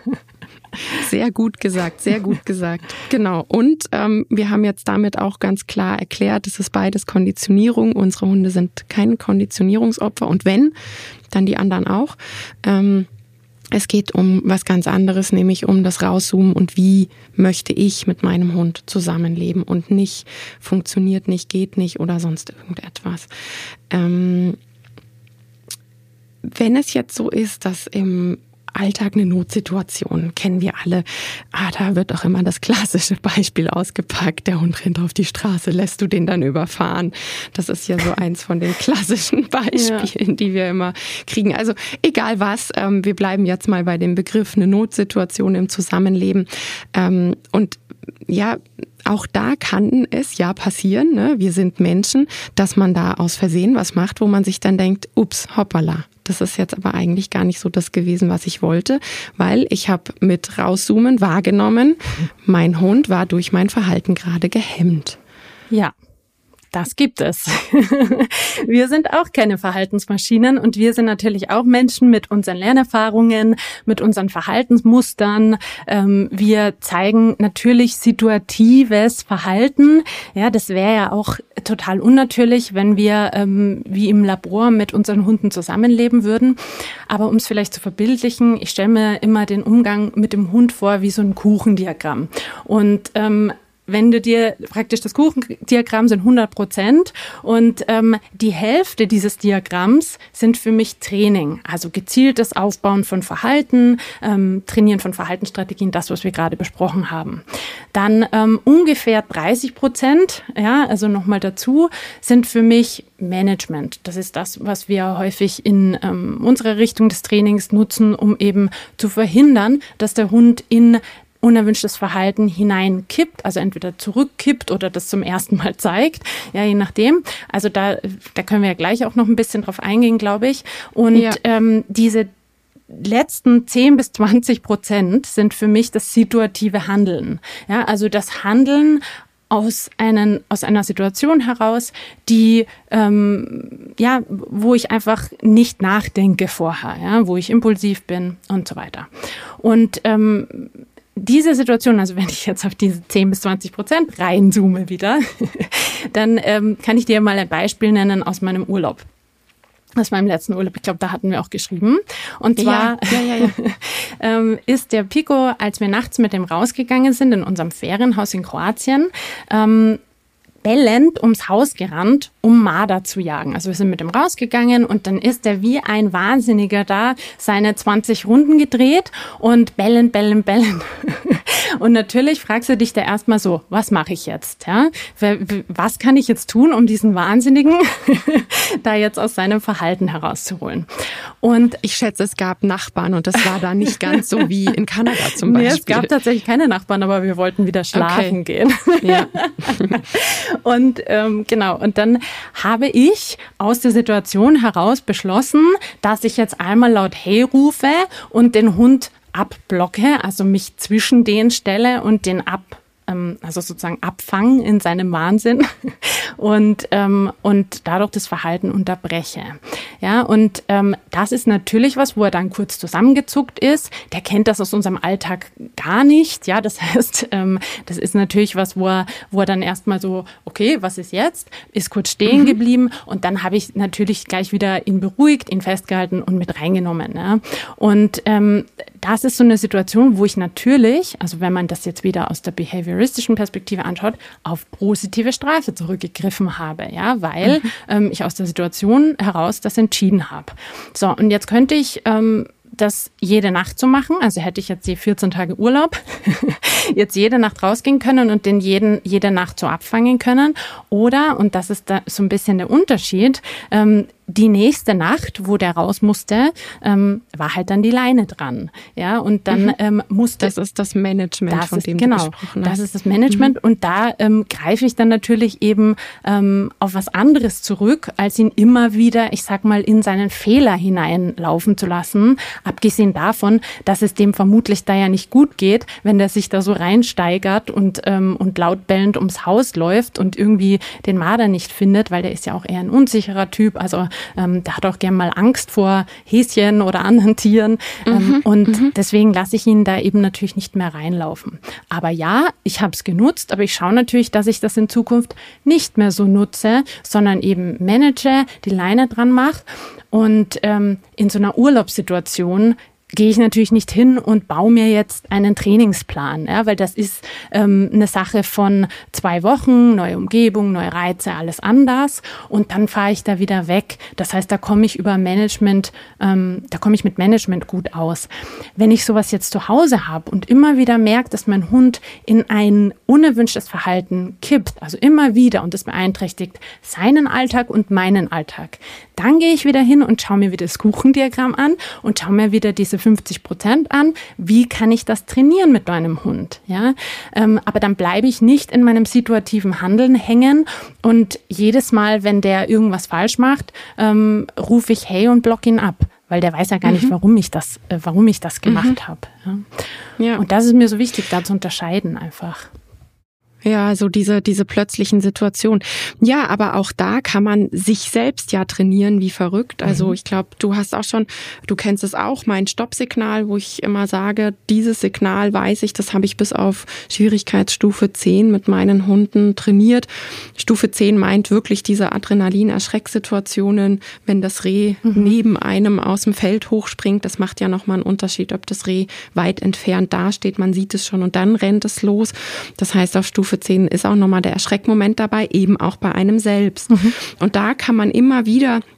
Sehr gut gesagt, sehr gut gesagt. Genau. Und ähm, wir haben jetzt damit auch ganz klar erklärt, es ist beides Konditionierung. Unsere Hunde sind kein Konditionierungsopfer und wenn, dann die anderen auch. Ähm, Es geht um was ganz anderes, nämlich um das Rauszoomen und wie möchte ich mit meinem Hund zusammenleben und nicht funktioniert nicht, geht nicht oder sonst irgendetwas. Ähm, wenn es jetzt so ist, dass im Alltag eine Notsituation, kennen wir alle. Ah, da wird auch immer das klassische Beispiel ausgepackt. Der Hund rennt auf die Straße, lässt du den dann überfahren? Das ist ja so eins von den klassischen Beispielen, ja. die wir immer kriegen. Also egal was, ähm, wir bleiben jetzt mal bei dem Begriff eine Notsituation im Zusammenleben. Ähm, und ja, auch da kann es ja passieren, ne? Wir sind Menschen, dass man da aus Versehen was macht, wo man sich dann denkt, ups, hoppala. Das ist jetzt aber eigentlich gar nicht so das gewesen, was ich wollte, weil ich habe mit rauszoomen wahrgenommen, mein Hund war durch mein Verhalten gerade gehemmt. Ja. Das gibt es. Wir sind auch keine Verhaltensmaschinen und wir sind natürlich auch Menschen mit unseren Lernerfahrungen, mit unseren Verhaltensmustern. Wir zeigen natürlich situatives Verhalten. Ja, das wäre ja auch total unnatürlich, wenn wir wie im Labor mit unseren Hunden zusammenleben würden. Aber um es vielleicht zu verbildlichen, ich stelle mir immer den Umgang mit dem Hund vor wie so ein Kuchendiagramm. Und ähm, wenn du dir praktisch das Kuchendiagramm sind hundert Prozent und ähm, die Hälfte dieses Diagramms sind für mich Training, also gezieltes Aufbauen von Verhalten, ähm, Trainieren von Verhaltensstrategien, das, was wir gerade besprochen haben. Dann ähm, ungefähr dreißig Prozent, ja, also nochmal dazu, sind für mich Management. Das ist das, was wir häufig in ähm, unserer Richtung des Trainings nutzen, um eben zu verhindern, dass der Hund in unerwünschtes Verhalten hineinkippt, also entweder zurückkippt oder das zum ersten Mal zeigt, ja, je nachdem. Also da, da können wir ja gleich auch noch ein bisschen drauf eingehen, glaube ich. Und ja. ähm, diese letzten zehn bis zwanzig Prozent sind für mich das situative Handeln. Ja, also das Handeln aus einen, aus einer Situation heraus, die, ähm, ja, wo ich einfach nicht nachdenke vorher, ja, wo ich impulsiv bin und so weiter. Und, ähm, diese Situation, also wenn ich jetzt auf diese zehn bis zwanzig Prozent reinzoome wieder, dann ähm, kann ich dir mal ein Beispiel nennen aus meinem Urlaub. Aus meinem letzten Urlaub, ich glaube, da hatten wir auch geschrieben. Und zwar ja, ja, ja, ja. ähm, ist der Pico, als wir nachts mit dem rausgegangen sind in unserem Ferienhaus in Kroatien, ähm, bellend ums Haus gerannt, um Marder zu jagen. Also wir sind mit dem rausgegangen und dann ist er wie ein Wahnsinniger da seine zwanzig Runden gedreht und bellend, bellend, bellend. Und natürlich fragst du dich da erstmal so, was mache ich jetzt? Ja? Was kann ich jetzt tun, um diesen Wahnsinnigen da jetzt aus seinem Verhalten herauszuholen? Und ich schätze, es gab Nachbarn und das war da nicht ganz so wie in Kanada zum Beispiel. Nee, es gab tatsächlich keine Nachbarn, aber wir wollten wieder schlafen okay. gehen. Ja. Und ähm, genau, und dann habe ich aus der Situation heraus beschlossen, dass ich jetzt einmal laut Hey rufe und den Hund abblocke, also mich zwischen den stelle und den ab, ähm, also sozusagen abfangen in seinem Wahnsinn und ähm, und dadurch das Verhalten unterbreche. Ja, und ähm, das ist natürlich was, wo er dann kurz zusammengezuckt ist. Der kennt das aus unserem Alltag gar nicht. Ja, das heißt, ähm, das ist natürlich was, wo er, wo er dann erstmal so, okay, was ist jetzt? Ist kurz stehen mhm. geblieben und dann habe ich natürlich gleich wieder ihn beruhigt, ihn festgehalten und mit reingenommen. Ja. Und ähm, das ist so eine Situation, wo ich natürlich, also wenn man das jetzt wieder aus der behavioristischen Perspektive anschaut, auf positive Strafe zurückgegriffen habe, ja, weil mhm. ähm, ich aus der Situation heraus das entschieden habe. So, und jetzt könnte ich ähm, das jede Nacht so machen, also hätte ich jetzt die vierzehn Tage Urlaub, jetzt jede Nacht rausgehen können und den jeden jede Nacht so abfangen können. Oder, und das ist da so ein bisschen der Unterschied, ähm, die nächste Nacht, wo der raus musste, ähm, war halt dann die Leine dran. Ja, und dann mhm. ähm, musste... Das ist das Management, das von ist, dem genau, du gesprochen hast. Das ist das Management. Mhm. Und da ähm, greife ich dann natürlich eben ähm, auf was anderes zurück, als ihn immer wieder, ich sag mal, in seinen Fehler hineinlaufen zu lassen. Abgesehen davon, dass es dem vermutlich da ja nicht gut geht, wenn der sich da so reinsteigert und, ähm, und laut bellend ums Haus läuft und irgendwie den Marder nicht findet, weil der ist ja auch eher ein unsicherer Typ. Also Ähm, der hat auch gern mal Angst vor Häschen oder anderen Tieren. Mhm, ähm, und mhm. deswegen lasse ich ihn da eben natürlich nicht mehr reinlaufen. Aber ja, ich habe es genutzt, aber ich schaue natürlich, dass ich das in Zukunft nicht mehr so nutze, sondern eben manage, die Leine dran mache. Und ähm, in so einer Urlaubssituation gehe ich natürlich nicht hin und baue mir jetzt einen Trainingsplan, ja, weil das ist ähm, eine Sache von zwei Wochen, neue Umgebung, neue Reize, alles anders und dann fahre ich da wieder weg. Das heißt, da komme ich über Management, ähm, da komme ich mit Management gut aus. Wenn ich sowas jetzt zu Hause habe und immer wieder merke, dass mein Hund in ein unerwünschtes Verhalten kippt, also immer wieder und das beeinträchtigt seinen Alltag und meinen Alltag, dann gehe ich wieder hin und schaue mir wieder das Kuchendiagramm an und schaue mir wieder diese fünfzig Prozent an. Wie kann ich das trainieren mit meinem Hund? Ja, ähm, aber dann bleibe ich nicht in meinem situativen Handeln hängen und jedes Mal, wenn der irgendwas falsch macht, ähm, rufe ich hey und block ihn ab, weil der weiß ja gar mhm. nicht, warum ich das, äh, warum ich das gemacht mhm. habe. Ja. Ja. Und das ist mir so wichtig, da zu unterscheiden einfach. Ja, so diese diese plötzlichen Situationen. Ja, aber auch da kann man sich selbst ja trainieren wie verrückt. Also mhm. ich glaube, du hast auch schon, du kennst es auch, mein Stoppsignal, wo ich immer sage, dieses Signal weiß ich, das habe ich bis auf Schwierigkeitsstufe zehn mit meinen Hunden trainiert. Stufe zehn meint wirklich diese Adrenalin-Erschrecksituationen, wenn das Reh mhm. neben einem aus dem Feld hochspringt. Das macht ja nochmal einen Unterschied, ob das Reh weit entfernt dasteht, man sieht es schon und dann rennt es los. Das heißt, auf Stufe zehn ist auch nochmal der Erschreckmoment dabei, eben auch bei einem selbst. Mhm. Und da kann man immer wieder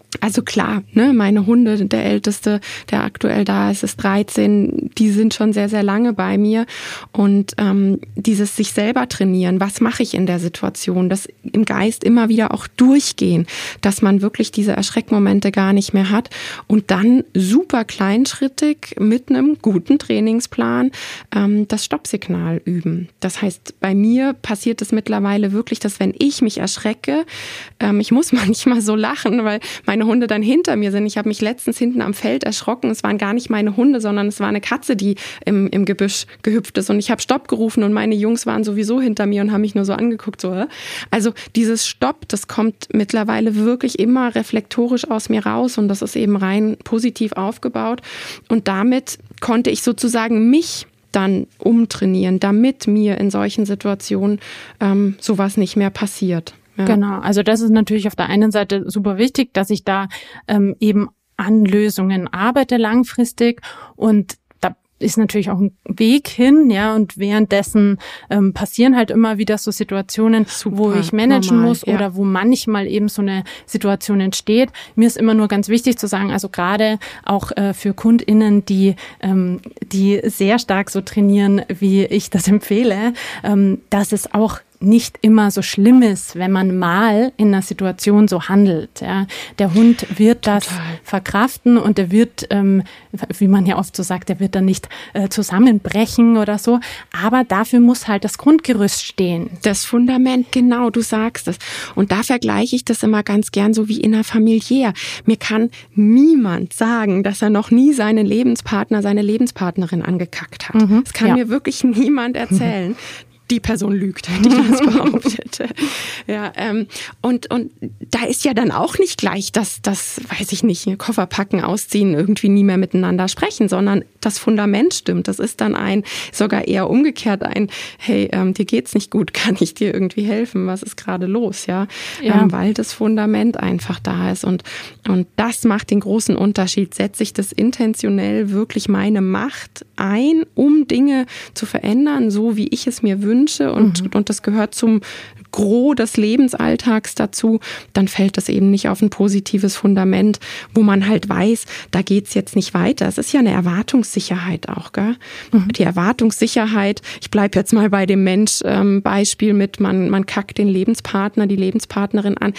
Also klar, ne, meine Hunde, der älteste, der aktuell da ist, ist dreizehn, die sind schon sehr, sehr lange bei mir. Und ähm, dieses sich selber trainieren, was mache ich in der Situation, das im Geist immer wieder auch durchgehen, dass man wirklich diese Erschreckmomente gar nicht mehr hat und dann super kleinschrittig mit einem guten Trainingsplan ähm, das Stoppsignal üben. Das heißt, bei mir passiert es mittlerweile wirklich, dass wenn ich mich erschrecke, ähm, ich muss manchmal so lachen, weil meine Hunde dann hinter mir sind. Ich habe mich letztens hinten am Feld erschrocken. Es waren gar nicht meine Hunde, sondern es war eine Katze, die im, im Gebüsch gehüpft ist. Und ich habe Stopp gerufen und meine Jungs waren sowieso hinter mir und haben mich nur so angeguckt. So, also dieses Stopp, das kommt mittlerweile wirklich immer reflektorisch aus mir raus und das ist eben rein positiv aufgebaut. Und damit konnte ich sozusagen mich dann umtrainieren, damit mir in solchen Situationen ähm, sowas nicht mehr passiert. Ja. Genau, also das ist natürlich auf der einen Seite super wichtig, dass ich da ähm, eben an Lösungen arbeite langfristig und da ist natürlich auch ein Weg hin, ja, und währenddessen ähm, passieren halt immer wieder so Situationen, super, wo ich managen normal, muss ja. oder wo manchmal eben so eine Situation entsteht. Mir ist immer nur ganz wichtig zu sagen, also gerade auch äh, für KundInnen, die ähm, die sehr stark so trainieren, wie ich das empfehle, ähm, dass es auch nicht immer so schlimm ist, wenn man mal in einer Situation so handelt. Ja. Der Hund wird das Total. verkraften und der wird, ähm, wie man ja oft so sagt, der wird dann nicht äh, zusammenbrechen oder so. Aber dafür muss halt das Grundgerüst stehen. Das Fundament, genau, du sagst es. Und da vergleiche ich das immer ganz gern so wie innerfamiliär. Mir kann niemand sagen, dass er noch nie seinen Lebenspartner, seine Lebenspartnerin angekackt hat. Mhm. Das kann ja. mir wirklich niemand erzählen. Die Person lügt, die das behauptet. Ja, ähm, und, und da ist ja dann auch nicht gleich das, das, weiß ich nicht, Koffer packen, ausziehen, irgendwie nie mehr miteinander sprechen, sondern das Fundament stimmt. Das ist dann ein, sogar eher umgekehrt ein, hey, ähm, dir geht's nicht gut, kann ich dir irgendwie helfen? Was ist gerade los? Ja, ja. Ähm, weil das Fundament einfach da ist und, und das macht den großen Unterschied. Setze ich das intentionell wirklich meine Macht ein, um Dinge zu verändern, so wie ich es mir wünsche, und, mhm. und das gehört zum Gros des Lebensalltags dazu, dann fällt das eben nicht auf ein positives Fundament, wo man halt weiß, da geht's jetzt nicht weiter. Es ist ja eine Erwartungssicherheit auch, gell? Mhm. Die Erwartungssicherheit, ich bleib jetzt mal bei dem Mensch-Beispiel ähm, mit, man, man kackt den Lebenspartner, die Lebenspartnerin an.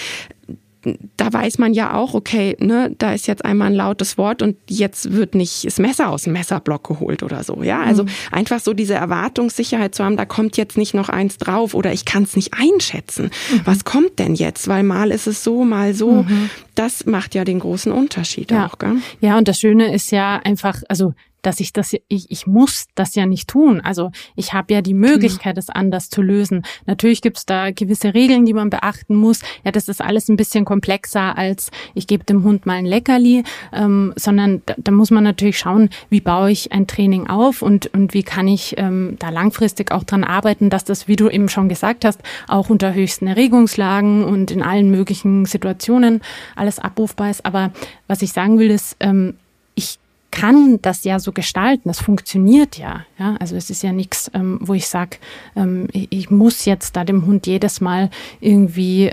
Da weiß man ja auch, okay, ne, da ist jetzt einmal ein lautes Wort und jetzt wird nicht das Messer aus dem Messerblock geholt oder so, ja. Also mhm. einfach so diese Erwartungssicherheit zu haben, da kommt jetzt nicht noch eins drauf oder ich kann es nicht einschätzen. Mhm. Was kommt denn jetzt? Weil mal ist es so, mal so. Mhm. Das macht ja den großen Unterschied ja. auch, gell? Ja, und das Schöne ist ja einfach, also dass ich das, ich, ich muss das ja nicht tun. Also ich habe ja die Möglichkeit, es anders zu lösen. Natürlich gibt es da gewisse Regeln, die man beachten muss. Ja, das ist alles ein bisschen komplexer als ich gebe dem Hund mal ein Leckerli, ähm, sondern da, da muss man natürlich schauen, wie baue ich ein Training auf und und wie kann ich ähm, da langfristig auch dran arbeiten, dass das, wie du eben schon gesagt hast, auch unter höchsten Erregungslagen und in allen möglichen Situationen alles abrufbar ist. Aber was ich sagen will, ist, ähm, ich kann das ja so gestalten, das funktioniert ja. ja? Also es ist ja nichts, ähm, wo ich sage, ähm, ich, ich muss jetzt da dem Hund jedes Mal irgendwie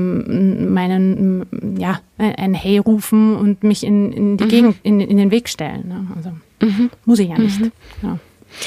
ähm, meinen, ja, ein Hey rufen und mich in, in die mhm. Gegend, in, in den Weg stellen. Ne? Also mhm. muss ich ja nicht. Mhm. Ja.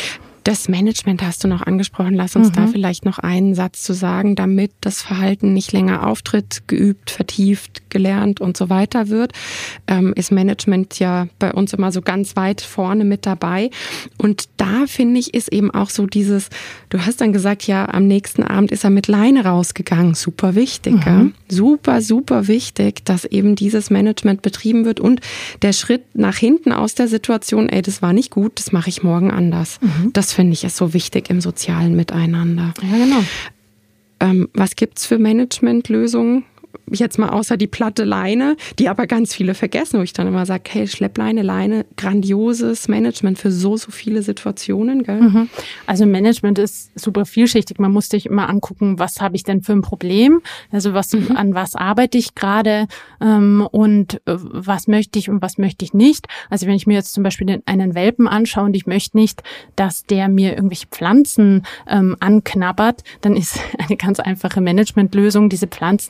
Das Management hast du noch angesprochen. Lass uns mhm. da vielleicht noch einen Satz zu sagen, damit das Verhalten nicht länger auftritt, geübt, vertieft, gelernt und so weiter wird. Ähm, ist Management ja bei uns immer so ganz weit vorne mit dabei. Und da finde ich, ist eben auch so dieses, du hast dann gesagt, ja, am nächsten Abend ist er mit Leine rausgegangen. Super wichtig, mhm. gell? Super, super wichtig, dass eben dieses Management betrieben wird und der Schritt nach hinten aus der Situation, ey, das war nicht gut, das mache ich morgen anders. Mhm. Das finde ich ist so wichtig im sozialen Miteinander. Ja, genau. Ähm, was gibt's für Managementlösungen? Jetzt mal außer die platte Leine, die aber ganz viele vergessen, wo ich dann immer sage, hey, Schleppleine, Leine, grandioses Management für so, so viele Situationen, gell? Mhm. Also Management ist super vielschichtig. Man muss sich immer angucken, was habe ich denn für ein Problem? Also was, mhm. an was arbeite ich gerade ähm, und äh, was möchte ich und was möchte ich nicht? Also wenn ich mir jetzt zum Beispiel den, einen Welpen anschaue und ich möchte nicht, dass der mir irgendwelche Pflanzen ähm, anknabbert, dann ist eine ganz einfache Managementlösung, diese Pflanzen erstmal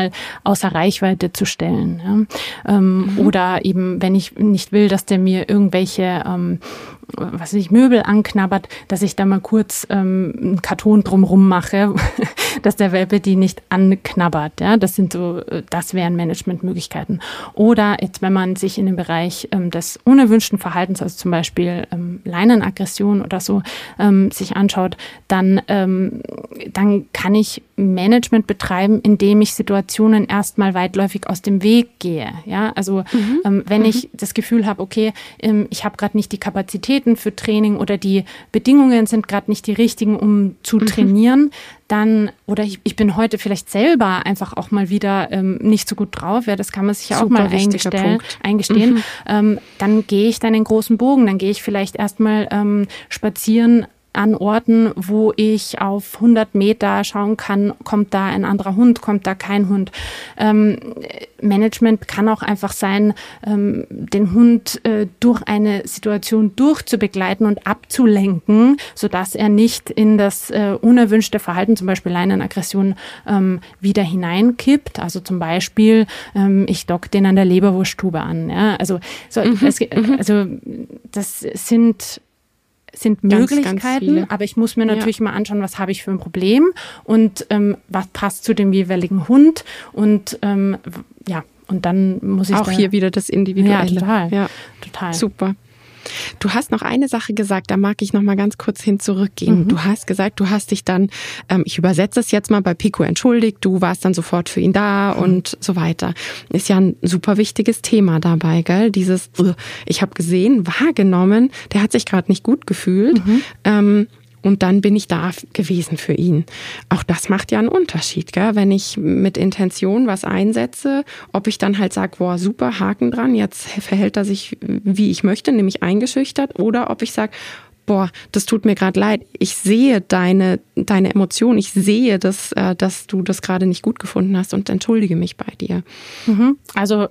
mal außer Reichweite zu stellen. Ja? Ähm, mhm. Oder eben, wenn ich nicht will, dass der mir irgendwelche ähm, was weiß ich, Möbel anknabbert, dass ich da mal kurz ähm, einen Karton drumrum mache, dass der Welpe die nicht anknabbert. Ja? Das sind so, das wären Managementmöglichkeiten. Oder jetzt, wenn man sich in dem Bereich ähm, des unerwünschten Verhaltens, also zum Beispiel ähm, Leinenaggression oder so, ähm, sich anschaut, dann, ähm, dann kann ich Management betreiben, indem ich Situationen erstmal weitläufig aus dem Weg gehe. Ja? Also mhm. ähm, wenn mhm. ich das Gefühl habe, okay, ähm, ich habe gerade nicht die Kapazität für Training oder die Bedingungen sind gerade nicht die richtigen, um zu mhm. trainieren, dann, oder ich, ich bin heute vielleicht selber einfach auch mal wieder ähm, nicht so gut drauf, ja, das kann man sich ja auch mal eingestellen, eingestehen, mhm. ähm, dann gehe ich dann in großen Bogen, dann gehe ich vielleicht erstmal ähm, spazieren an Orten, wo ich auf hundert Meter schauen kann, kommt da ein anderer Hund, kommt da kein Hund. Ähm, Management kann auch einfach sein, ähm, den Hund äh, durch eine Situation durchzubegleiten und abzulenken, sodass er nicht in das äh, unerwünschte Verhalten, zum Beispiel Leinenaggression, ähm, wieder hineinkippt. Also zum Beispiel, ähm, ich dock den an der Leberwurststube an. Ja? Also, so, mhm. es, also das sind sind ganz, Möglichkeiten, ganz aber ich muss mir natürlich ja. mal anschauen, was habe ich für ein Problem und ähm, was passt zu dem jeweiligen Hund und ähm, ja, und dann muss ich auch da, hier wieder das Individuelle. Ja, total. Ja, total. Super. Du hast noch eine Sache gesagt, da mag ich noch mal ganz kurz hin zurückgehen. Mhm. Du hast gesagt, du hast dich dann, ähm, ich übersetze es jetzt mal, bei Pico entschuldigt, du warst dann sofort für ihn da mhm. und so weiter. Ist ja ein super wichtiges Thema dabei, gell? Dieses, ich habe gesehen, wahrgenommen, der hat sich gerade nicht gut gefühlt. Mhm. Ähm, Und dann bin ich da gewesen für ihn. Auch das macht ja einen Unterschied, gell? Wenn ich mit Intention was einsetze, ob ich dann halt sage, boah, super, Haken dran, jetzt verhält er sich, wie ich möchte, nämlich eingeschüchtert, oder ob ich sage, boah, das tut mir gerade leid, ich sehe deine deine Emotion, ich sehe, dass, äh, dass du das gerade nicht gut gefunden hast und entschuldige mich bei dir. Mhm. Also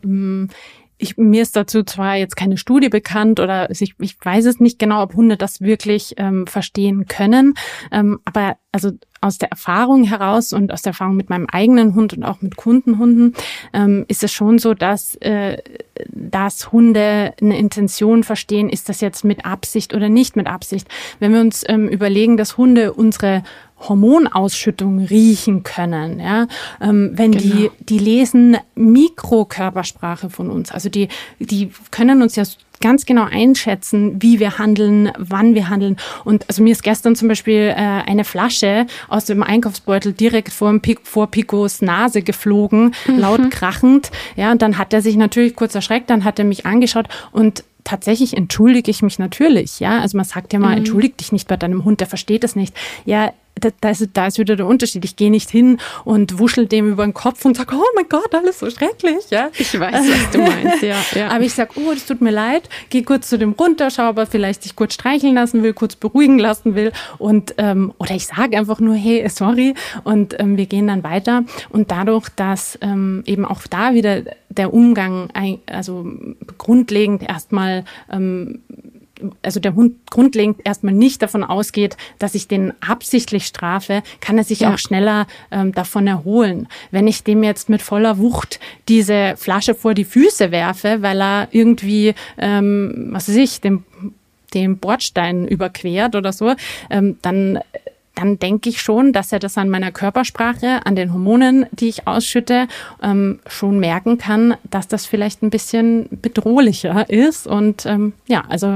Ich, mir ist dazu zwar jetzt keine Studie bekannt oder ich, ich weiß es nicht genau, ob Hunde das wirklich ähm, verstehen können, ähm, aber also aus der Erfahrung heraus und aus der Erfahrung mit meinem eigenen Hund und auch mit Kundenhunden ähm, ist es schon so, dass, äh, dass Hunde eine Intention verstehen, ist das jetzt mit Absicht oder nicht mit Absicht. Wenn wir uns ähm, überlegen, dass Hunde unsere Hormonausschüttung riechen können, ja, ähm, wenn genau. die die lesen Mikrokörpersprache von uns, also die die können uns ja ganz genau einschätzen, wie wir handeln, wann wir handeln. Und also mir ist gestern zum Beispiel äh, eine Flasche aus dem Einkaufsbeutel direkt vor, vor Picos Nase geflogen, mhm. laut krachend. Ja, und dann hat er sich natürlich kurz erschreckt, dann hat er mich angeschaut und tatsächlich entschuldige ich mich natürlich. Ja, also man sagt ja mal, mhm. entschuldige dich nicht bei deinem Hund, der versteht das nicht. Ja, Da, da, ist, da ist wieder der Unterschied. Ich gehe nicht hin und wuschel dem über den Kopf und sage, oh mein Gott, alles so schrecklich. Ja? Ich weiß, was du meinst. Ja, ja. Aber ich sage, oh, das tut mir leid, gehe kurz zu dem runter, schau, ob er vielleicht sich kurz streicheln lassen will, kurz beruhigen lassen will. Und ähm, oder ich sage einfach nur, hey, sorry. Und ähm, wir gehen dann weiter. Und dadurch, dass ähm, eben auch da wieder der Umgang, also grundlegend erstmal ähm, also der Hund grundlegend erstmal nicht davon ausgeht, dass ich den absichtlich strafe, kann er sich ja. auch schneller ähm, davon erholen. Wenn ich dem jetzt mit voller Wucht diese Flasche vor die Füße werfe, weil er irgendwie, ähm, was weiß ich, den, den Bordstein überquert oder so, ähm, dann dann denke ich schon, dass er das an meiner Körpersprache, an den Hormonen, die ich ausschütte, ähm, schon merken kann, dass das vielleicht ein bisschen bedrohlicher ist. Und ähm, ja, also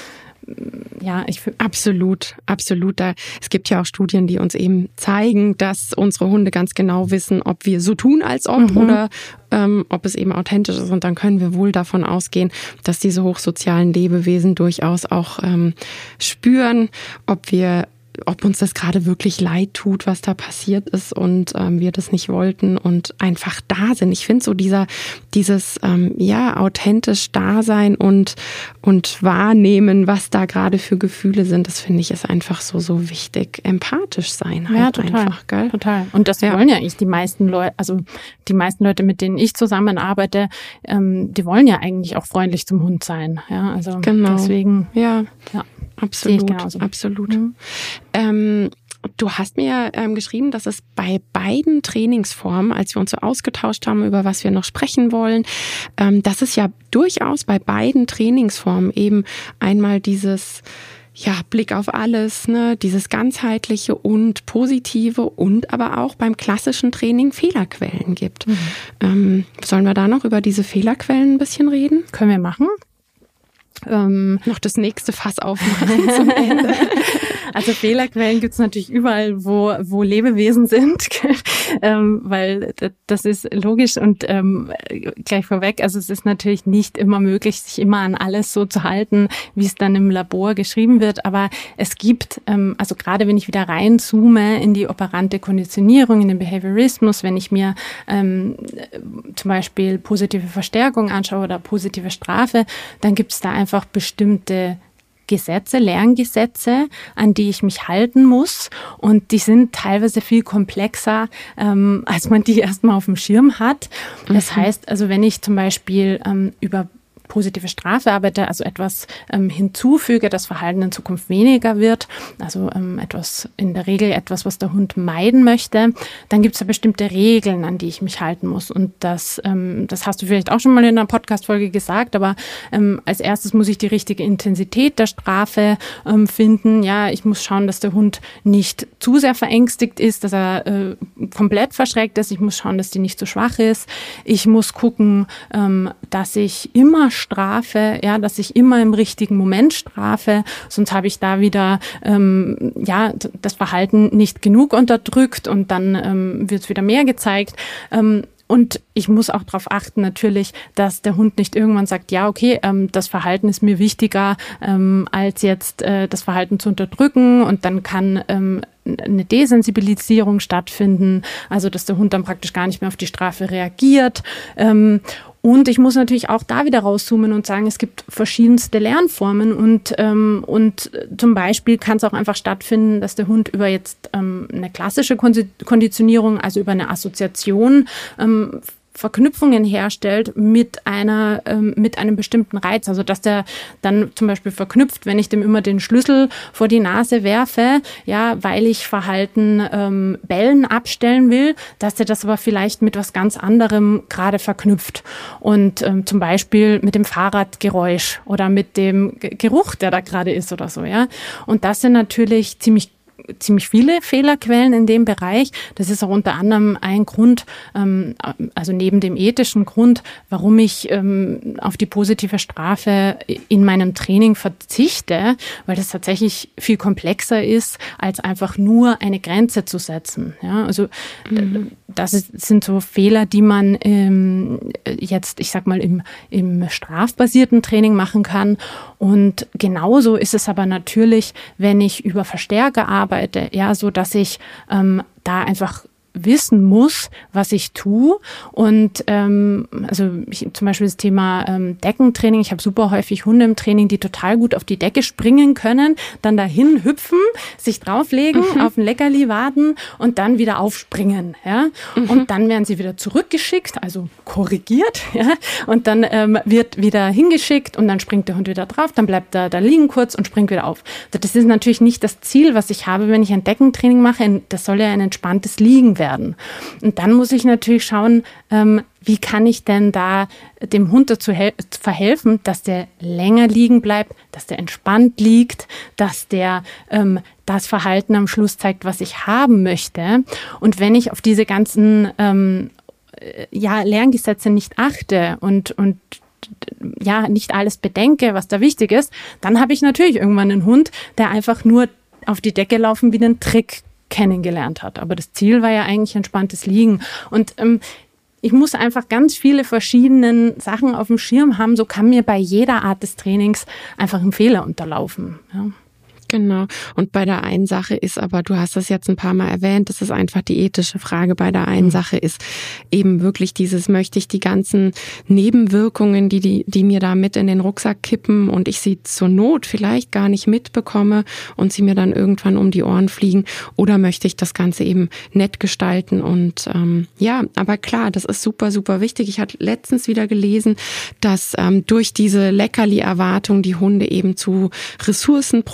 ja, ich finde absolut, absolut. Da, es gibt ja auch Studien, die uns eben zeigen, dass unsere Hunde ganz genau wissen, ob wir so tun, als ob mhm. oder ähm, ob es eben authentisch ist. Und dann können wir wohl davon ausgehen, dass diese hochsozialen Lebewesen durchaus auch ähm, spüren, ob wir ob uns das gerade wirklich leid tut, was da passiert ist und ähm, wir das nicht wollten und einfach da sind. Ich finde so dieser, dieses, ähm, ja, authentisch da sein und, und wahrnehmen, was da gerade für Gefühle sind, das finde ich ist einfach so, so wichtig. Empathisch sein halt ja, total, einfach, gell? Total. Und das ja. wollen ja eigentlich die meisten Leute, also die meisten Leute, mit denen ich zusammenarbeite, ähm, die wollen ja eigentlich auch freundlich zum Hund sein. Ja, also genau. deswegen. Ja, ja. Absolut, absolut. Mhm. Ähm, Du hast mir ähm, geschrieben, dass es bei beiden Trainingsformen, als wir uns so ausgetauscht haben, über was wir noch sprechen wollen, ähm, dass es ja durchaus bei beiden Trainingsformen eben einmal dieses ja, Blick auf alles, ne, dieses ganzheitliche und positive und aber auch beim klassischen Training Fehlerquellen gibt. Mhm. Ähm, sollen wir da noch über diese Fehlerquellen ein bisschen reden? Können wir machen. Ähm, noch das nächste Fass aufmachen zum Ende. Also Fehlerquellen gibt's natürlich überall, wo wo Lebewesen sind, ähm, weil das ist logisch und ähm, gleich vorweg, also es ist natürlich nicht immer möglich, sich immer an alles so zu halten, wie es dann im Labor geschrieben wird, aber es gibt, ähm, also gerade wenn ich wieder reinzoome in die operante Konditionierung, in den Behaviorismus, wenn ich mir ähm, zum Beispiel positive Verstärkung anschaue oder positive Strafe, dann gibt's da einfach bestimmte Gesetze, Lerngesetze, an die ich mich halten muss. Und die sind teilweise viel komplexer, ähm, als man die erstmal auf dem Schirm hat. Das mhm. heißt, also wenn ich zum Beispiel ähm, über positive Strafe arbeite, also etwas ähm, hinzufüge, das Verhalten in Zukunft weniger wird, also ähm, etwas in der Regel etwas, was der Hund meiden möchte, dann gibt es da bestimmte Regeln, an die ich mich halten muss. Und das, ähm, das hast du vielleicht auch schon mal in einer Podcast-Folge gesagt, aber ähm, als erstes muss ich die richtige Intensität der Strafe ähm, finden. Ja, ich muss schauen, dass der Hund nicht zu sehr verängstigt ist, dass er äh, komplett verschreckt ist. Ich muss schauen, dass die nicht zu schwach ist. Ich muss gucken, ähm, dass ich immer strafe, ja, dass ich immer im richtigen Moment strafe, sonst habe ich da wieder ähm, ja das Verhalten nicht genug unterdrückt und dann ähm, wird es wieder mehr gezeigt. Ähm, Und ich muss auch darauf achten natürlich, dass der Hund nicht irgendwann sagt, ja, okay, ähm, das Verhalten ist mir wichtiger, ähm, als jetzt äh, das Verhalten zu unterdrücken, und dann kann ähm, eine Desensibilisierung stattfinden, also dass der Hund dann praktisch gar nicht mehr auf die Strafe reagiert. Ähm, Und ich muss natürlich auch da wieder rauszoomen und sagen, es gibt verschiedenste Lernformen und ähm, und zum Beispiel kann es auch einfach stattfinden, dass der Hund über jetzt ähm, eine klassische Konditionierung, also über eine Assoziation, ähm, Verknüpfungen herstellt mit einer ähm, mit einem bestimmten Reiz, also dass der dann zum Beispiel verknüpft, wenn ich dem immer den Schlüssel vor die Nase werfe, ja, weil ich Verhalten ähm, Bellen abstellen will, dass der das aber vielleicht mit was ganz anderem gerade verknüpft und ähm, zum Beispiel mit dem Fahrradgeräusch oder mit dem G- Geruch, der da gerade ist oder so, ja. Und das sind natürlich ziemlich ziemlich viele Fehlerquellen in dem Bereich. Das ist auch unter anderem ein Grund, ähm, also neben dem ethischen Grund, warum ich ähm, auf die positive Strafe in meinem Training verzichte, weil das tatsächlich viel komplexer ist, als einfach nur eine Grenze zu setzen. Ja, also mhm. das ist, sind so Fehler, die man ähm, jetzt, ich sag mal, im, im strafbasierten Training machen kann. Und genauso ist es aber natürlich, wenn ich über Verstärker arbeite, ja, so dass ich ähm, da einfach wissen muss, was ich tue. Und ähm, also ich, zum Beispiel das Thema ähm, Deckentraining. Ich habe super häufig Hunde im Training, die total gut auf die Decke springen können, dann dahin hüpfen, sich drauflegen, mhm. auf ein Leckerli warten und dann wieder aufspringen. Ja? Mhm. Und dann werden sie wieder zurückgeschickt, also korrigiert. Ja? Und dann ähm, wird wieder hingeschickt und dann springt der Hund wieder drauf, dann bleibt er da liegen kurz und springt wieder auf. Das ist natürlich nicht das Ziel, was ich habe, wenn ich ein Deckentraining mache. Das soll ja ein entspanntes Liegen werden. Werden. Und dann muss ich natürlich schauen, ähm, wie kann ich denn da dem Hund dazu hel- verhelfen, dass der länger liegen bleibt, dass der entspannt liegt, dass der ähm, das Verhalten am Schluss zeigt, was ich haben möchte. Und wenn ich auf diese ganzen ähm, ja, Lerngesetze nicht achte und, und ja, nicht alles bedenke, was da wichtig ist, dann habe ich natürlich irgendwann einen Hund, der einfach nur auf die Decke laufen wie einen Trick kennengelernt hat. Aber das Ziel war ja eigentlich entspanntes Liegen. Und ähm, ich muss einfach ganz viele verschiedene Sachen auf dem Schirm haben. So kann mir bei jeder Art des Trainings einfach ein Fehler unterlaufen. Ja. Genau. Und bei der einen Sache ist aber, du hast das jetzt ein paar Mal erwähnt, das ist einfach die ethische Frage. Bei der einen mhm. Sache ist eben wirklich dieses, möchte ich die ganzen Nebenwirkungen, die, die, die mir da mit in den Rucksack kippen und ich sie zur Not vielleicht gar nicht mitbekomme und sie mir dann irgendwann um die Ohren fliegen, oder möchte ich das Ganze eben nett gestalten? Und ähm, ja, aber klar, das ist super, super wichtig. Ich hatte letztens wieder gelesen, dass ähm, durch diese Leckerli-Erwartung die Hunde eben zu Ressourcenproblematiken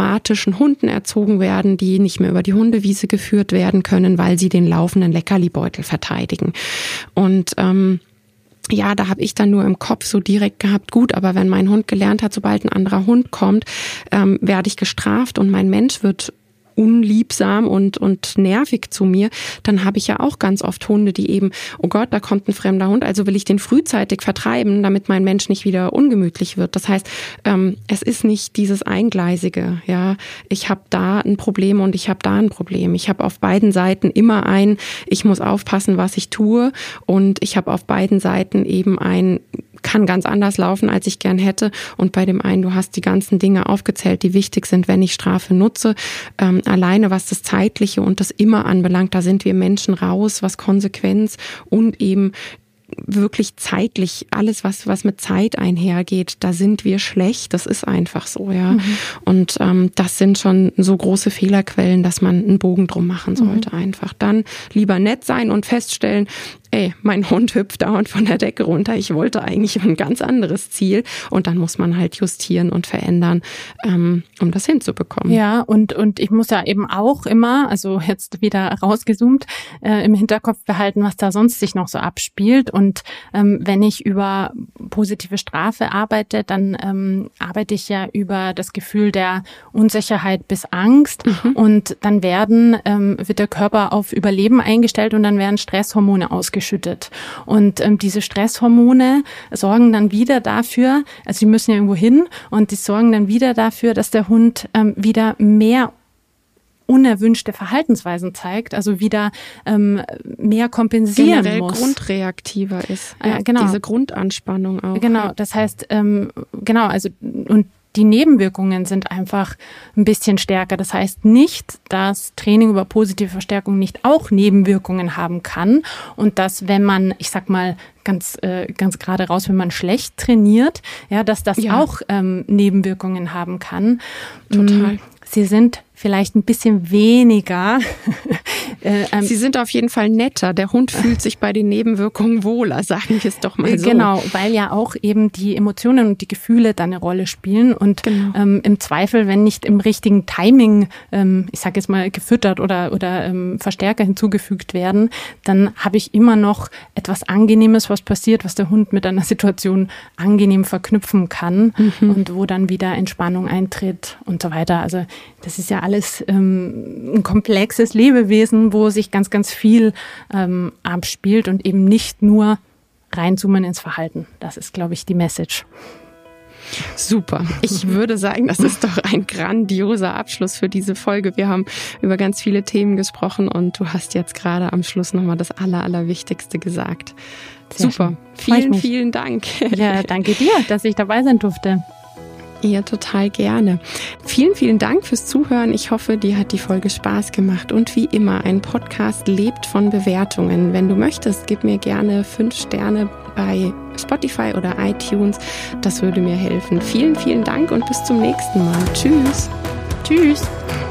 traumatischen Hunden erzogen werden, die nicht mehr über die Hundewiese geführt werden können, weil sie den laufenden Leckerlibeutel verteidigen. Und ähm, ja, da habe ich dann nur im Kopf so direkt gehabt, gut, aber wenn mein Hund gelernt hat, sobald ein anderer Hund kommt, ähm, werde ich gestraft und mein Mensch wird unliebsam und und nervig zu mir, dann habe ich ja auch ganz oft Hunde, die eben, oh Gott, da kommt ein fremder Hund, also will ich den frühzeitig vertreiben, damit mein Mensch nicht wieder ungemütlich wird. Das heißt, ähm, es ist nicht dieses Eingleisige, ja, ich habe da ein Problem und ich habe da ein Problem. Ich habe auf beiden Seiten immer ein, ich muss aufpassen, was ich tue, und ich habe auf beiden Seiten eben ein, kann ganz anders laufen, als ich gern hätte. Und bei dem einen, du hast die ganzen Dinge aufgezählt, die wichtig sind, wenn ich Strafe nutze. Ähm, alleine was das Zeitliche und das Immer anbelangt, da sind wir Menschen raus, was Konsequenz und eben wirklich zeitlich, alles was was mit Zeit einhergeht, da sind wir schlecht, das ist einfach so, ja. Mhm. Und ähm, das sind schon so große Fehlerquellen, dass man einen Bogen drum machen sollte. Mhm. Einfach dann lieber nett sein und feststellen, ey, mein Hund hüpft dauernd von der Decke runter, ich wollte eigentlich ein ganz anderes Ziel, und dann muss man halt justieren und verändern, ähm, um das hinzubekommen. Ja, und und ich muss ja eben auch immer, also jetzt wieder rausgezoomt, äh, im Hinterkopf behalten, was da sonst sich noch so abspielt. Und ähm, wenn ich über positive Strafe arbeite, dann ähm, arbeite ich ja über das Gefühl der Unsicherheit bis Angst. Mhm. Und dann werden ähm, wird der Körper auf Überleben eingestellt und dann werden Stresshormone ausgeschüttet. geschüttet. Und ähm, diese Stresshormone sorgen dann wieder dafür, also die müssen ja irgendwo hin, und die sorgen dann wieder dafür, dass der Hund ähm, wieder mehr unerwünschte Verhaltensweisen zeigt, also wieder ähm, mehr kompensieren generell muss. Grundreaktiver ist. Ja, äh, genau. Diese Grundanspannung auch. Genau, das heißt, ähm, genau, also und die Nebenwirkungen sind einfach ein bisschen stärker. Das heißt nicht, dass Training über positive Verstärkung nicht auch Nebenwirkungen haben kann, und dass, wenn man, ich sag mal, ganz äh, ganz gerade raus, wenn man schlecht trainiert, ja, dass das ja auch ähm, Nebenwirkungen haben kann. Total. Sie sind vielleicht ein bisschen weniger. äh, ähm, Sie sind auf jeden Fall netter. Der Hund fühlt sich bei den Nebenwirkungen wohler, sagen wir es doch mal so. Genau, weil ja auch eben die Emotionen und die Gefühle da eine Rolle spielen. Und genau. ähm, im Zweifel, wenn nicht im richtigen Timing, ähm, ich sage jetzt mal, gefüttert oder, oder ähm, Verstärker hinzugefügt werden, dann habe ich immer noch etwas Angenehmes, was passiert, was der Hund mit einer Situation angenehm verknüpfen kann, mhm. und wo dann wieder Entspannung eintritt und so weiter. Also das ist ja alles ähm, ein komplexes Lebewesen, wo sich ganz, ganz viel ähm, abspielt und eben nicht nur reinzoomen ins Verhalten. Das ist, glaube ich, die Message. Super. Ich würde sagen, das ist doch ein grandioser Abschluss für diese Folge. Wir haben über ganz viele Themen gesprochen und du hast jetzt gerade am Schluss nochmal das Aller, Allerwichtigste gesagt. Sehr Super. Schön. Vielen, vielen Dank. Ja, danke dir, dass ich dabei sein durfte. Ja, total gerne. Vielen, vielen Dank fürs Zuhören. Ich hoffe, dir hat die Folge Spaß gemacht. Und wie immer, ein Podcast lebt von Bewertungen. Wenn du möchtest, gib mir gerne fünf Sterne bei Spotify oder iTunes. Das würde mir helfen. Vielen, vielen Dank und bis zum nächsten Mal. Tschüss. Tschüss.